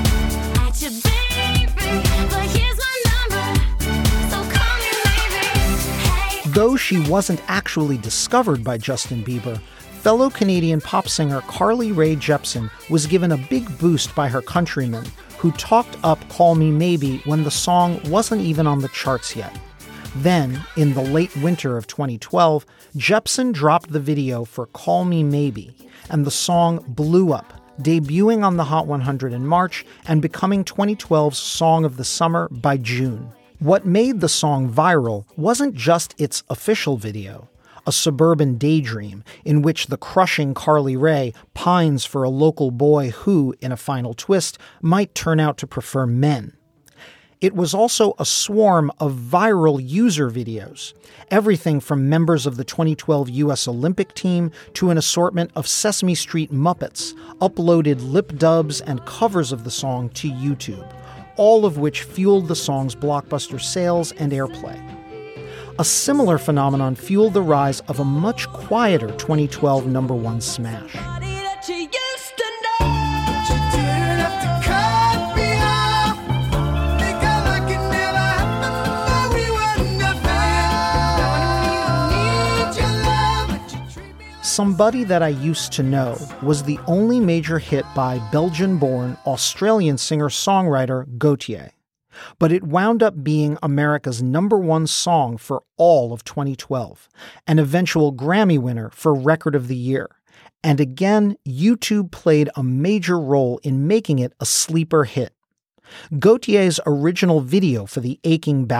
at your baby, but here's my number, so call me maybe. Hey. Though she wasn't actually discovered by Justin Bieber, fellow Canadian pop singer Carly Rae Jepsen was given a big boost by her countrymen, who talked up Call Me Maybe when the song wasn't even on the charts yet. Then, in the late winter of twenty twelve, Jepsen dropped the video for Call Me Maybe, and the song blew up, debuting on the Hot one hundred in March and becoming twenty twelve's Song of the Summer by June. What made the song viral wasn't just its official video, a suburban daydream in which the crushing Carly Rae pines for a local boy who, in a final twist, might turn out to prefer men. It was also a swarm of viral user videos, everything from members of the twenty twelve U S Olympic team to an assortment of Sesame Street Muppets, uploaded lip dubs and covers of the song to YouTube, all of which fueled the song's blockbuster sales and airplay. A similar phenomenon fueled the rise of a much quieter twenty twelve number one smash. Somebody That I Used to Know was the only major hit by Belgian-born Australian singer-songwriter Gotye. But it wound up being America's number one song for all of twenty twelve, an eventual Grammy winner for Record of the Year. And again, YouTube played a major role in making it a sleeper hit. Gautier's original video for the Aching Ballad,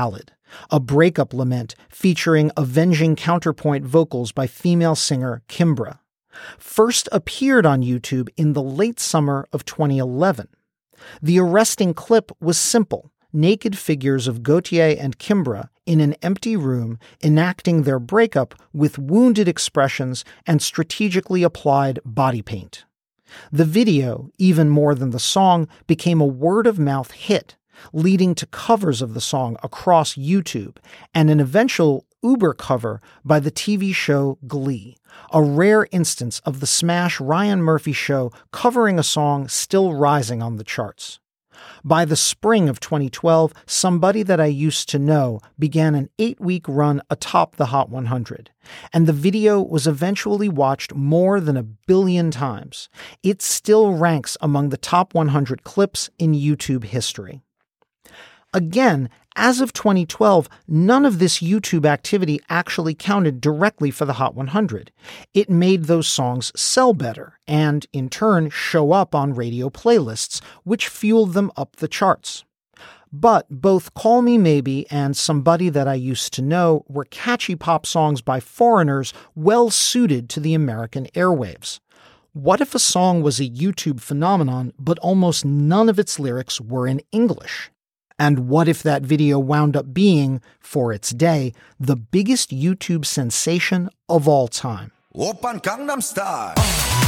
a breakup lament featuring avenging counterpoint vocals by female singer Kimbra, first appeared on YouTube in the late summer of twenty eleven. The arresting clip was simple: naked figures of Gautier and Kimbra in an empty room enacting their breakup with wounded expressions and strategically applied body paint. The video, even more than the song, became a word-of-mouth hit, leading to covers of the song across YouTube and an eventual Uber cover by the T V show Glee, a rare instance of the smash Ryan Murphy show covering a song still rising on the charts. By the spring of twenty twelve, Somebody That I Used to Know began an eight-week run atop the Hot one hundred, and the video was eventually watched more than a billion times. It still ranks among the top one hundred clips in YouTube history. Again, as of twenty twelve, none of this YouTube activity actually counted directly for the Hot one hundred. It made those songs sell better and, in turn, show up on radio playlists, which fueled them up the charts. But both Call Me Maybe and Somebody That I Used to Know were catchy pop songs by foreigners well suited to the American airwaves. What if a song was a YouTube phenomenon, but almost none of its lyrics were in English? And what if that video wound up being, for its day, the biggest YouTube sensation of all time? Oppan Gangnam Style.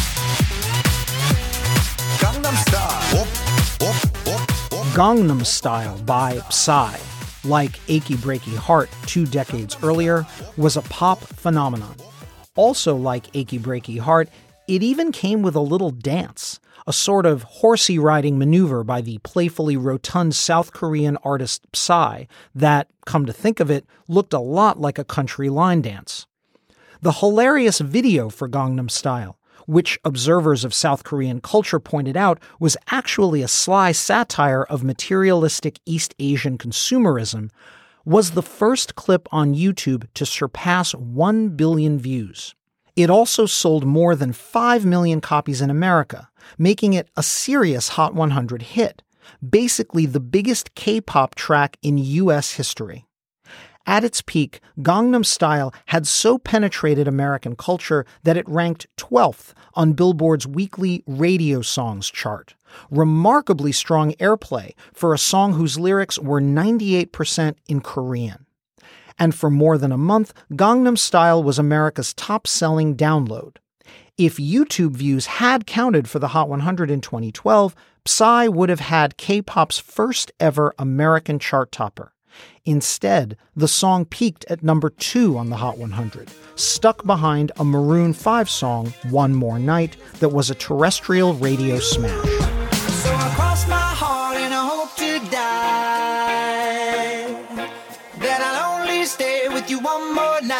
Gangnam Style. Op, op, op, op. Gangnam Style by Psy, like Achy Breaky Heart two decades earlier, was a pop phenomenon. Also like Achy Breaky Heart, it even came with a little dance, a sort of horsey riding maneuver by the playfully rotund South Korean artist Psy that, come to think of it, looked a lot like a country line dance. The hilarious video for Gangnam Style, which observers of South Korean culture pointed out was actually a sly satire of materialistic East Asian consumerism, was the first clip on YouTube to surpass one billion views. It also sold more than five million copies in America, making it a serious Hot one hundred hit, basically the biggest K-pop track in U S history. At its peak, Gangnam Style had so penetrated American culture that it ranked twelfth on Billboard's weekly radio songs chart. Remarkably strong airplay for a song whose lyrics were ninety-eight percent in Korean. And for more than a month, Gangnam Style was America's top-selling download. If YouTube views had counted for the Hot one hundred in twenty twelve, Psy would have had K-pop's first ever American chart topper. Instead, the song peaked at number two on the Hot one hundred, stuck behind a Maroon five song, One More Night, that was a terrestrial radio smash. So I cross my heart and I hope to die, that I'll only stay with you one more night.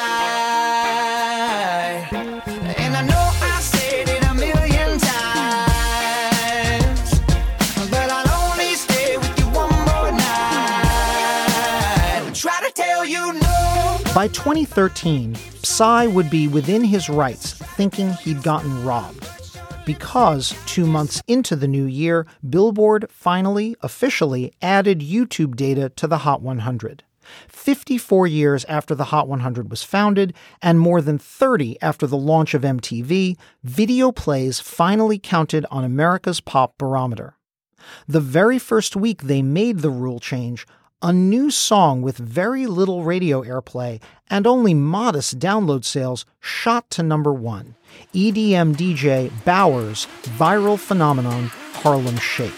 And I know I said it a million times, but I'll only stay with you one more night. Try to tell you no. By twenty thirteen, Psy would be within his rights thinking he'd gotten robbed. Because two months into the new year, Billboard finally, officially added YouTube data to the Hot one hundred. fifty-four years after the Hot one hundred was founded, and more than thirty after the launch of M T V, video plays finally counted on America's pop barometer. The very first week they made the rule change, a new song with very little radio airplay and only modest download sales shot to number one. E D M D J Bauer's viral phenomenon, Harlem Shake.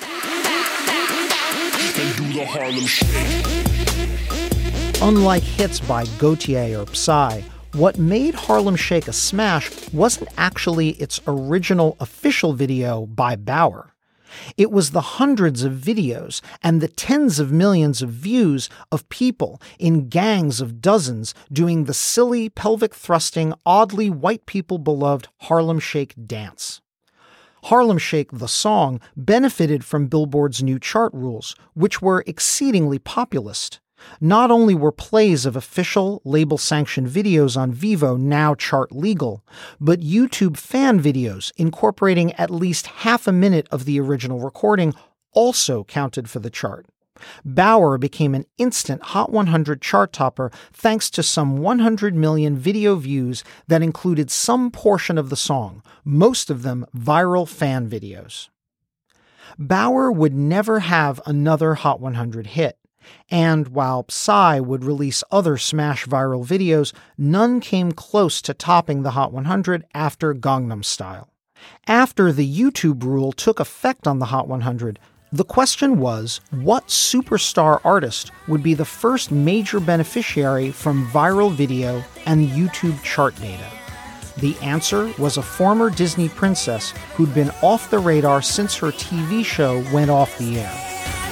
They do the Harlem Shake. Unlike hits by Gautier or Psy, what made Harlem Shake a smash wasn't actually its original official video by Bauer. It was the hundreds of videos and the tens of millions of views of people in gangs of dozens doing the silly, pelvic-thrusting, oddly white people beloved Harlem Shake dance. Harlem Shake, the song, benefited from Billboard's new chart rules, which were exceedingly populist. Not only were plays of official label-sanctioned videos on Vevo now chart legal, but YouTube fan videos incorporating at least half a minute of the original recording also counted for the chart. Bauer became an instant Hot one hundred chart topper thanks to some one hundred million video views that included some portion of the song, most of them viral fan videos. Bauer would never have another Hot one hundred hit, and while Psy would release other smash viral videos, none came close to topping the Hot one hundred after Gangnam Style. After the YouTube rule took effect on the Hot one hundred, the question was, what superstar artist would be the first major beneficiary from viral video and YouTube chart data? The answer was a former Disney princess who'd been off the radar since her T V show went off the air.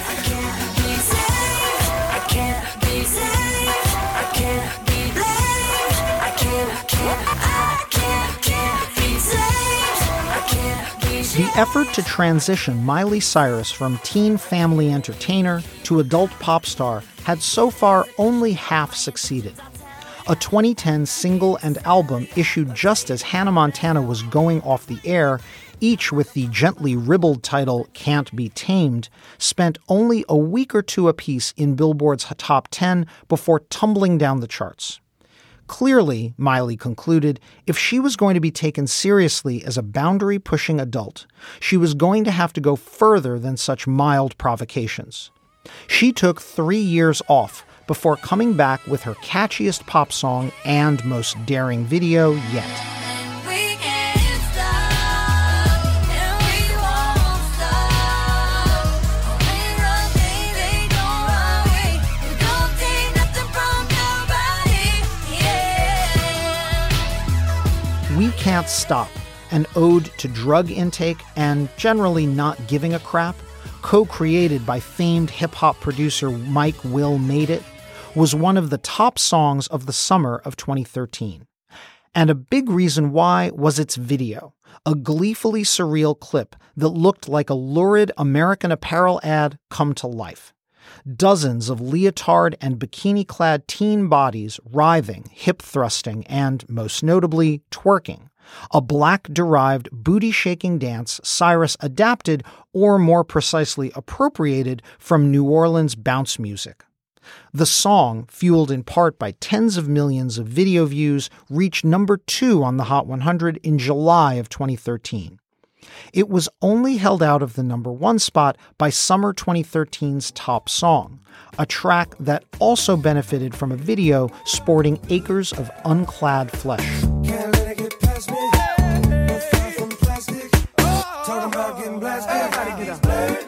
The effort to transition Miley Cyrus from teen family entertainer to adult pop star had so far only half succeeded. A twenty ten single and album issued just as Hannah Montana was going off the air, each with the gently ribald title Can't Be Tamed, spent only a week or two apiece in Billboard's top ten before tumbling down the charts. Clearly, Miley concluded, if she was going to be taken seriously as a boundary-pushing adult, she was going to have to go further than such mild provocations. She took three years off before coming back with her catchiest pop song and most daring video yet. We Can't Stop, an ode to drug intake and generally not giving a crap, co-created by famed hip-hop producer Mike Will Made It, was one of the top songs of the summer of twenty thirteen. And a big reason why was its video, a gleefully surreal clip that looked like a lurid American Apparel ad come to life. Dozens of leotard and bikini-clad teen bodies writhing, hip-thrusting, and, most notably, twerking. A black-derived booty-shaking dance Cyrus adapted, or more precisely appropriated, from New Orleans bounce music. The song, fueled in part by tens of millions of video views, reached number two on the Hot one hundred in July of twenty thirteen. It was only held out of the number one spot by summer twenty thirteen's Top Song, a track that also benefited from a video sporting acres of unclad flesh. Can't let it get past me. No far from plastic. Talking about getting blasted.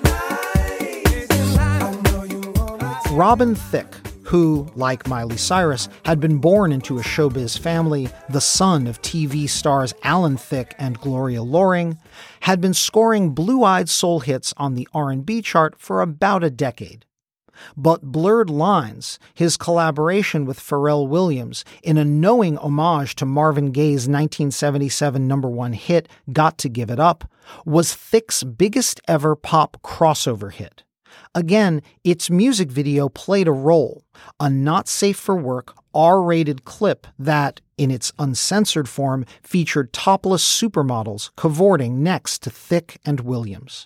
Robin Thicke, who, like Miley Cyrus, had been born into a showbiz family, the son of T V stars Alan Thicke and Gloria Loring, had been scoring blue-eyed soul hits on the R and B chart for about a decade. But Blurred Lines, his collaboration with Pharrell Williams in a knowing homage to Marvin Gaye's nineteen seventy-seven number one hit, Got to Give It Up, was Thicke's biggest ever pop crossover hit. Again, its music video played a role, a not-safe-for-work R-rated clip that, in its uncensored form, featured topless supermodels cavorting next to Thicke and Williams.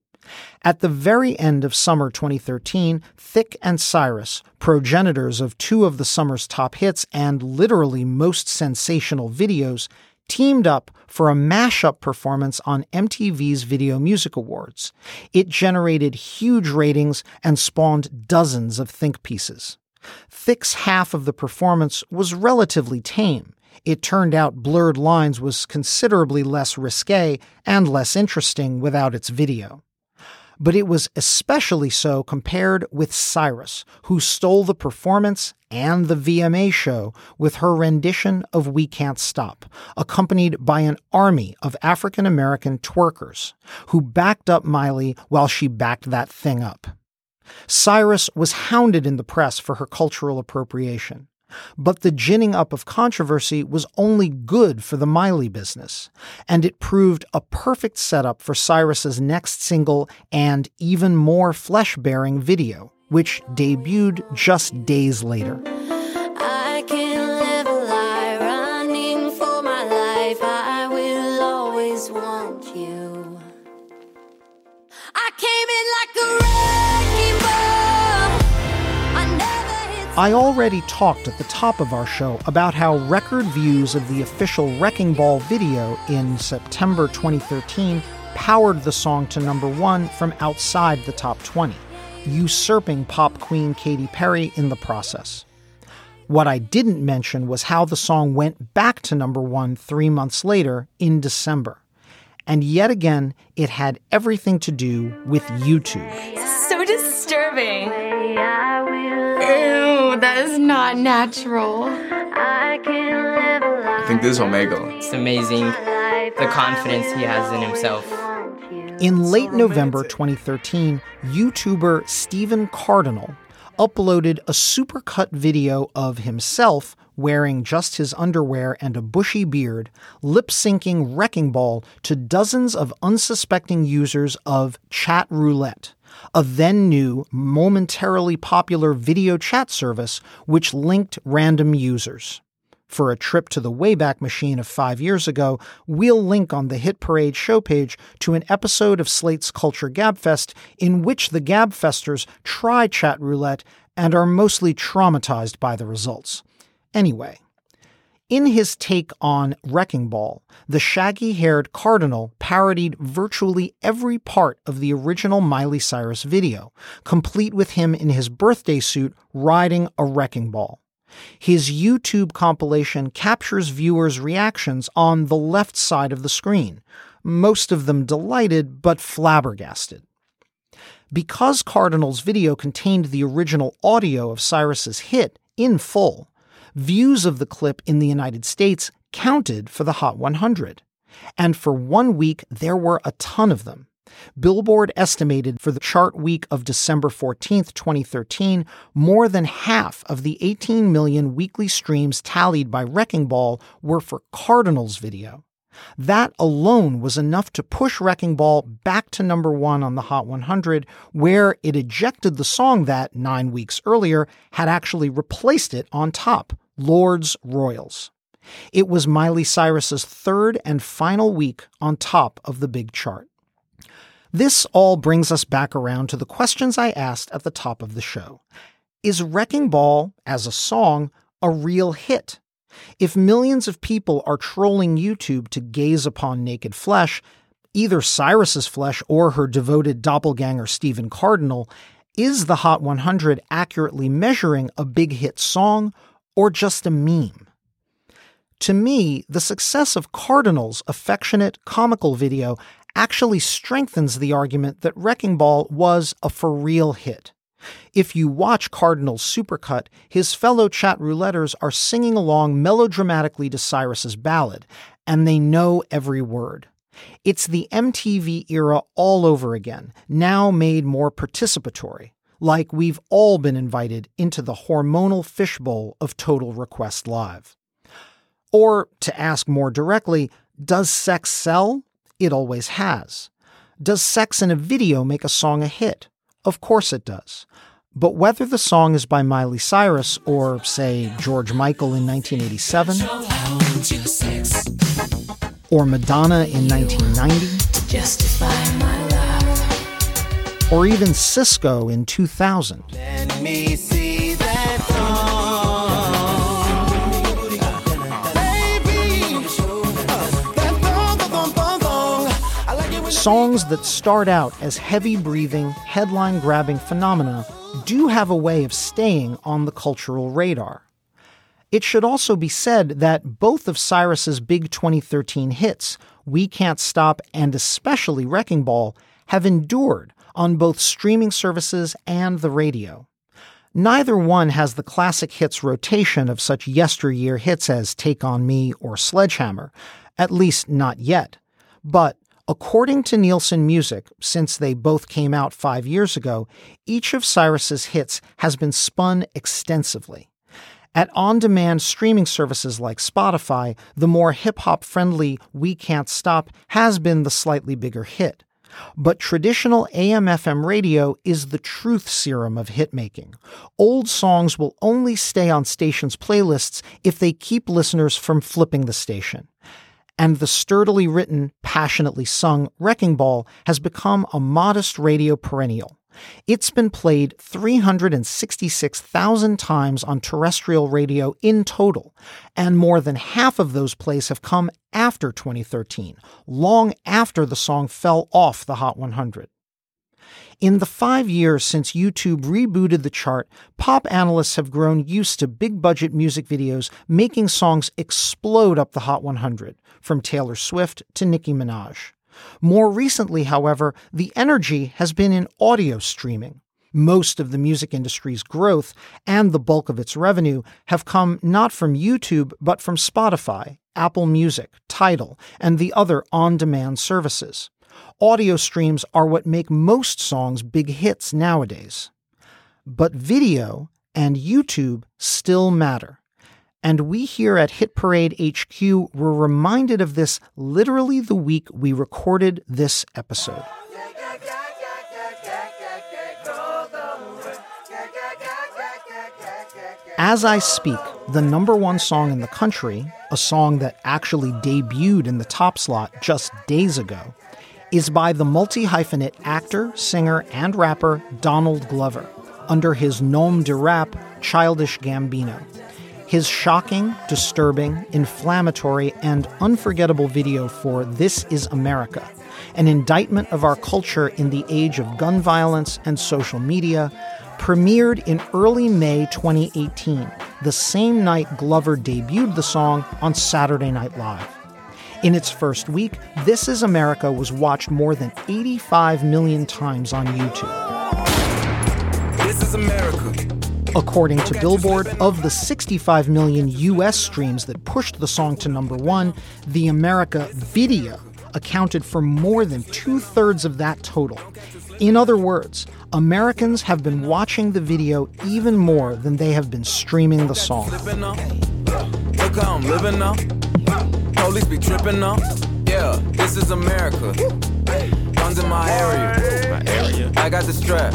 At the very end of summer twenty thirteen, Thicke and Cyrus, progenitors of two of the summer's top hits and literally most sensational videos, teamed up for a mashup performance on M T V's Video Music Awards. It generated huge ratings and spawned dozens of think pieces. Thicke's half of the performance was relatively tame. It turned out Blurred Lines was considerably less risque and less interesting without its video. But it was especially so compared with Cyrus, who stole the performance and the V M A show with her rendition of We Can't Stop, accompanied by an army of African-American twerkers who backed up Miley while she backed that thing up. Cyrus was hounded in the press for her cultural appropriation. But the ginning up of controversy was only good for the Miley business, and it proved a perfect setup for Cyrus's next single and even more flesh-bearing video, which debuted just days later. I can't live a lie, running for my life. I will always want you. I came in like a wrecking ball. I already talked at the top of our show about how record views of the official Wrecking Ball video in September twenty thirteen powered the song to number one from outside the top twenty, usurping pop queen Katy Perry in the process. What I didn't mention was how the song went back to number one three months later in December. And yet again, it had everything to do with YouTube. So disturbing. Ew, that is not natural. I think this is Omegle. It's amazing the confidence he has in himself. In late November twenty thirteen, YouTuber Stephen Cardinal uploaded a supercut video of himself wearing just his underwear and a bushy beard, lip-syncing Wrecking Ball to dozens of unsuspecting users of Chat Roulette, a then-new, momentarily popular video chat service which linked random users. For a trip to the Wayback Machine of five years ago, we'll link on the Hit Parade show page to an episode of Slate's Culture Gabfest in which the Gabfesters try Chat Roulette and are mostly traumatized by the results. Anyway, in his take on Wrecking Ball, the shaggy-haired Cardinal parodied virtually every part of the original Miley Cyrus video, complete with him in his birthday suit riding a wrecking ball. His YouTube compilation captures viewers' reactions on the left side of the screen, most of them delighted but flabbergasted. Because Cardinal's video contained the original audio of Cyrus's hit in full, views of the clip in the United States counted for the Hot one hundred. And for one week, there were a ton of them. Billboard estimated for the chart week of December fourteenth, twenty thirteen, more than half of the eighteen million weekly streams tallied by Wrecking Ball were for Cardinal's video. That alone was enough to push Wrecking Ball back to number one on the Hot one hundred, where it ejected the song that, nine weeks earlier, had actually replaced it on top, Lords Royals. It was Miley Cyrus's third and final week on top of the big chart. This all brings us back around to the questions I asked at the top of the show. Is Wrecking Ball, as a song, a real hit? If millions of people are trolling YouTube to gaze upon naked flesh, either Cyrus's flesh or her devoted doppelganger Stephen Cardinal, is the Hot one hundred accurately measuring a big hit song or just a meme? To me, the success of Cardinal's affectionate, comical video actually strengthens the argument that Wrecking Ball was a for-real hit. If you watch Cardinal's supercut, his fellow chat rouletters are singing along melodramatically to Cyrus's ballad, and they know every word. It's the M T V era all over again, now made more participatory, like we've all been invited into the hormonal fishbowl of Total Request Live. Or, to ask more directly, does sex sell? It always has. Does sex in a video make a song a hit? Of course it does. But whether the song is by Miley Cyrus or, say, George Michael in nineteen eighty-seven, or Madonna in nineteen ninety, or even Cisco in two thousand, Let me see that song. songs that start out as heavy-breathing, headline-grabbing phenomena do have a way of staying on the cultural radar. It should also be said that both of Cyrus's big twenty thirteen hits, We Can't Stop and especially Wrecking Ball, have endured on both streaming services and the radio. Neither one has the classic hits rotation of such yesteryear hits as Take On Me or Sledgehammer, at least not yet. But according to Nielsen Music, since they both came out five years ago, each of Cyrus's hits has been spun extensively. At on-demand streaming services like Spotify, the more hip-hop friendly We Can't Stop has been the slightly bigger hit. But traditional A M F M radio is the truth serum of hitmaking. Old songs will only stay on stations' playlists if they keep listeners from flipping the station. And the sturdily written, passionately sung Wrecking Ball has become a modest radio perennial, It's been played three hundred sixty-six thousand times on terrestrial radio in total, and more than half of those plays have come after twenty thirteen, long after the song fell off the Hot one hundred. In the five years since YouTube rebooted the chart, pop analysts have grown used to big-budget music videos making songs explode up the Hot one hundred, from Taylor Swift to Nicki Minaj. More recently, however, the energy has been in audio streaming. Most of the music industry's growth and the bulk of its revenue have come not from YouTube, but from Spotify, Apple Music, Tidal, and the other on-demand services. Audio streams are what make most songs big hits nowadays. But video and YouTube still matter. And we here at Hit Parade H Q were reminded of this literally the week we recorded this episode. As I speak, the number one song in the country, a song that actually debuted in the top slot just days ago, is by the multi-hyphenate actor, singer, and rapper Donald Glover, under his nom de rap, Childish Gambino. His shocking, disturbing, inflammatory, and unforgettable video for This Is America, an indictment of our culture in the age of gun violence and social media, premiered in early May twenty eighteen, the same night Glover debuted the song on Saturday Night Live. In its first week, This Is America was watched more than eighty-five million times on YouTube. This is America. According to Billboard, of the sixty-five million U S streams that pushed the song to number one, the America video accounted for more than two-thirds of that total. In other words, Americans have been watching the video even more than they have been streaming the song. Look how I'm living now. Police be tripping now. Yeah, this is America. Guns in my area. My area. I got the strap.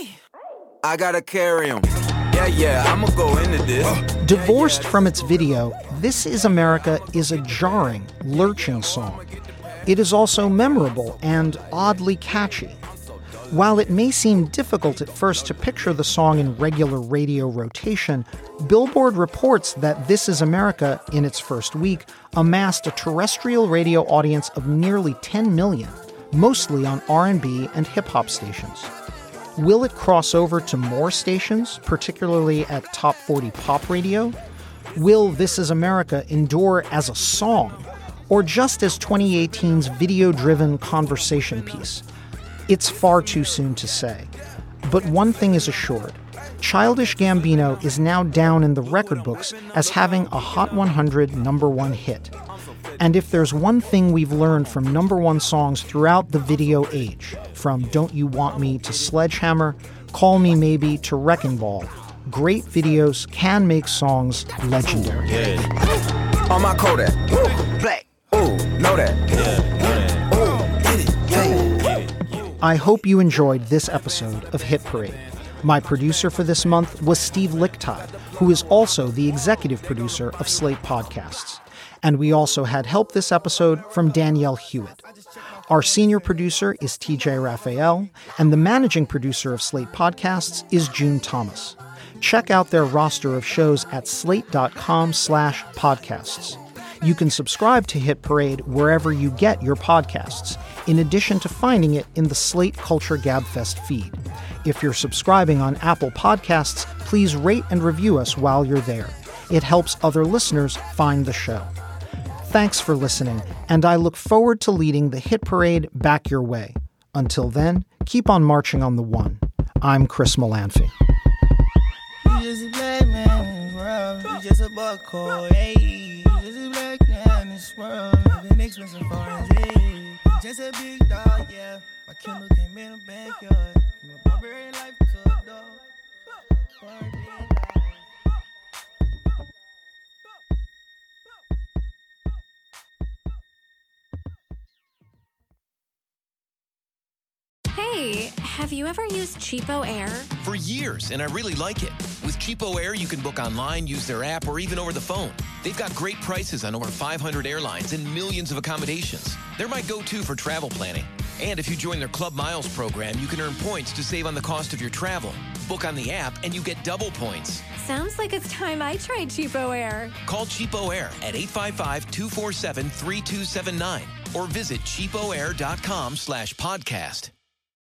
I gotta carry 'em. Yeah, yeah, I'ma go into this. Divorced from its video, This Is America is a jarring, lurching song. It is also memorable and oddly catchy. While it may seem difficult at first to picture the song in regular radio rotation, Billboard reports that This Is America, in its first week, amassed a terrestrial radio audience of nearly ten million, mostly on R and B and hip-hop stations. Will it cross over to more stations, particularly at Top forty Pop Radio? Will This Is America endure as a song, or just as twenty eighteen's video-driven conversation piece? It's far too soon to say. But one thing is assured. Childish Gambino is now down in the record books as having a Hot one hundred number one hit. And if there's one thing we've learned from number one songs throughout the video age, from Don't You Want Me to Sledgehammer, Call Me Maybe to Wrecking Ball, great videos can make songs legendary. Yeah. On my Kodak. Ooh, black. Ooh, know that. Yeah, know that. I hope you enjoyed this episode of Hit Parade. My producer for this month was Steve Lichtide, who is also the executive producer of Slate Podcasts. And we also had help this episode from Danielle Hewitt. Our senior producer is T J Raphael, and the managing producer of Slate Podcasts is June Thomas. Check out their roster of shows at slate.com slash podcasts. You can subscribe to Hit Parade wherever you get your podcasts, in addition to finding it in the Slate Culture Gabfest feed. If you're subscribing on Apple Podcasts, please rate and review us while you're there. It helps other listeners find the show. Thanks for listening, and I look forward to leading the Hit Parade back your way. Until then, keep on marching on the one. I'm Chris Molanphy. Just a black man in the world. Just a buckhole, hey. Just a black man in this world. The next one's a foreign day. Just a big dog, yeah. My Kindle came in the backyard. From a barbarian life to a dog. Foreign day. Hey, have you ever used Cheapo Air? For years, and I really like it. With Cheapo Air, you can book online, use their app, or even over the phone. They've got great prices on over five hundred airlines and millions of accommodations. They're my go-to for travel planning. And if you join their Club Miles program, you can earn points to save on the cost of your travel. Book on the app and you get double points. Sounds like it's time I tried Cheapo Air. Call Cheapo Air at eight five five, two four seven, three two seven nine or visit cheapoair.com slash podcast.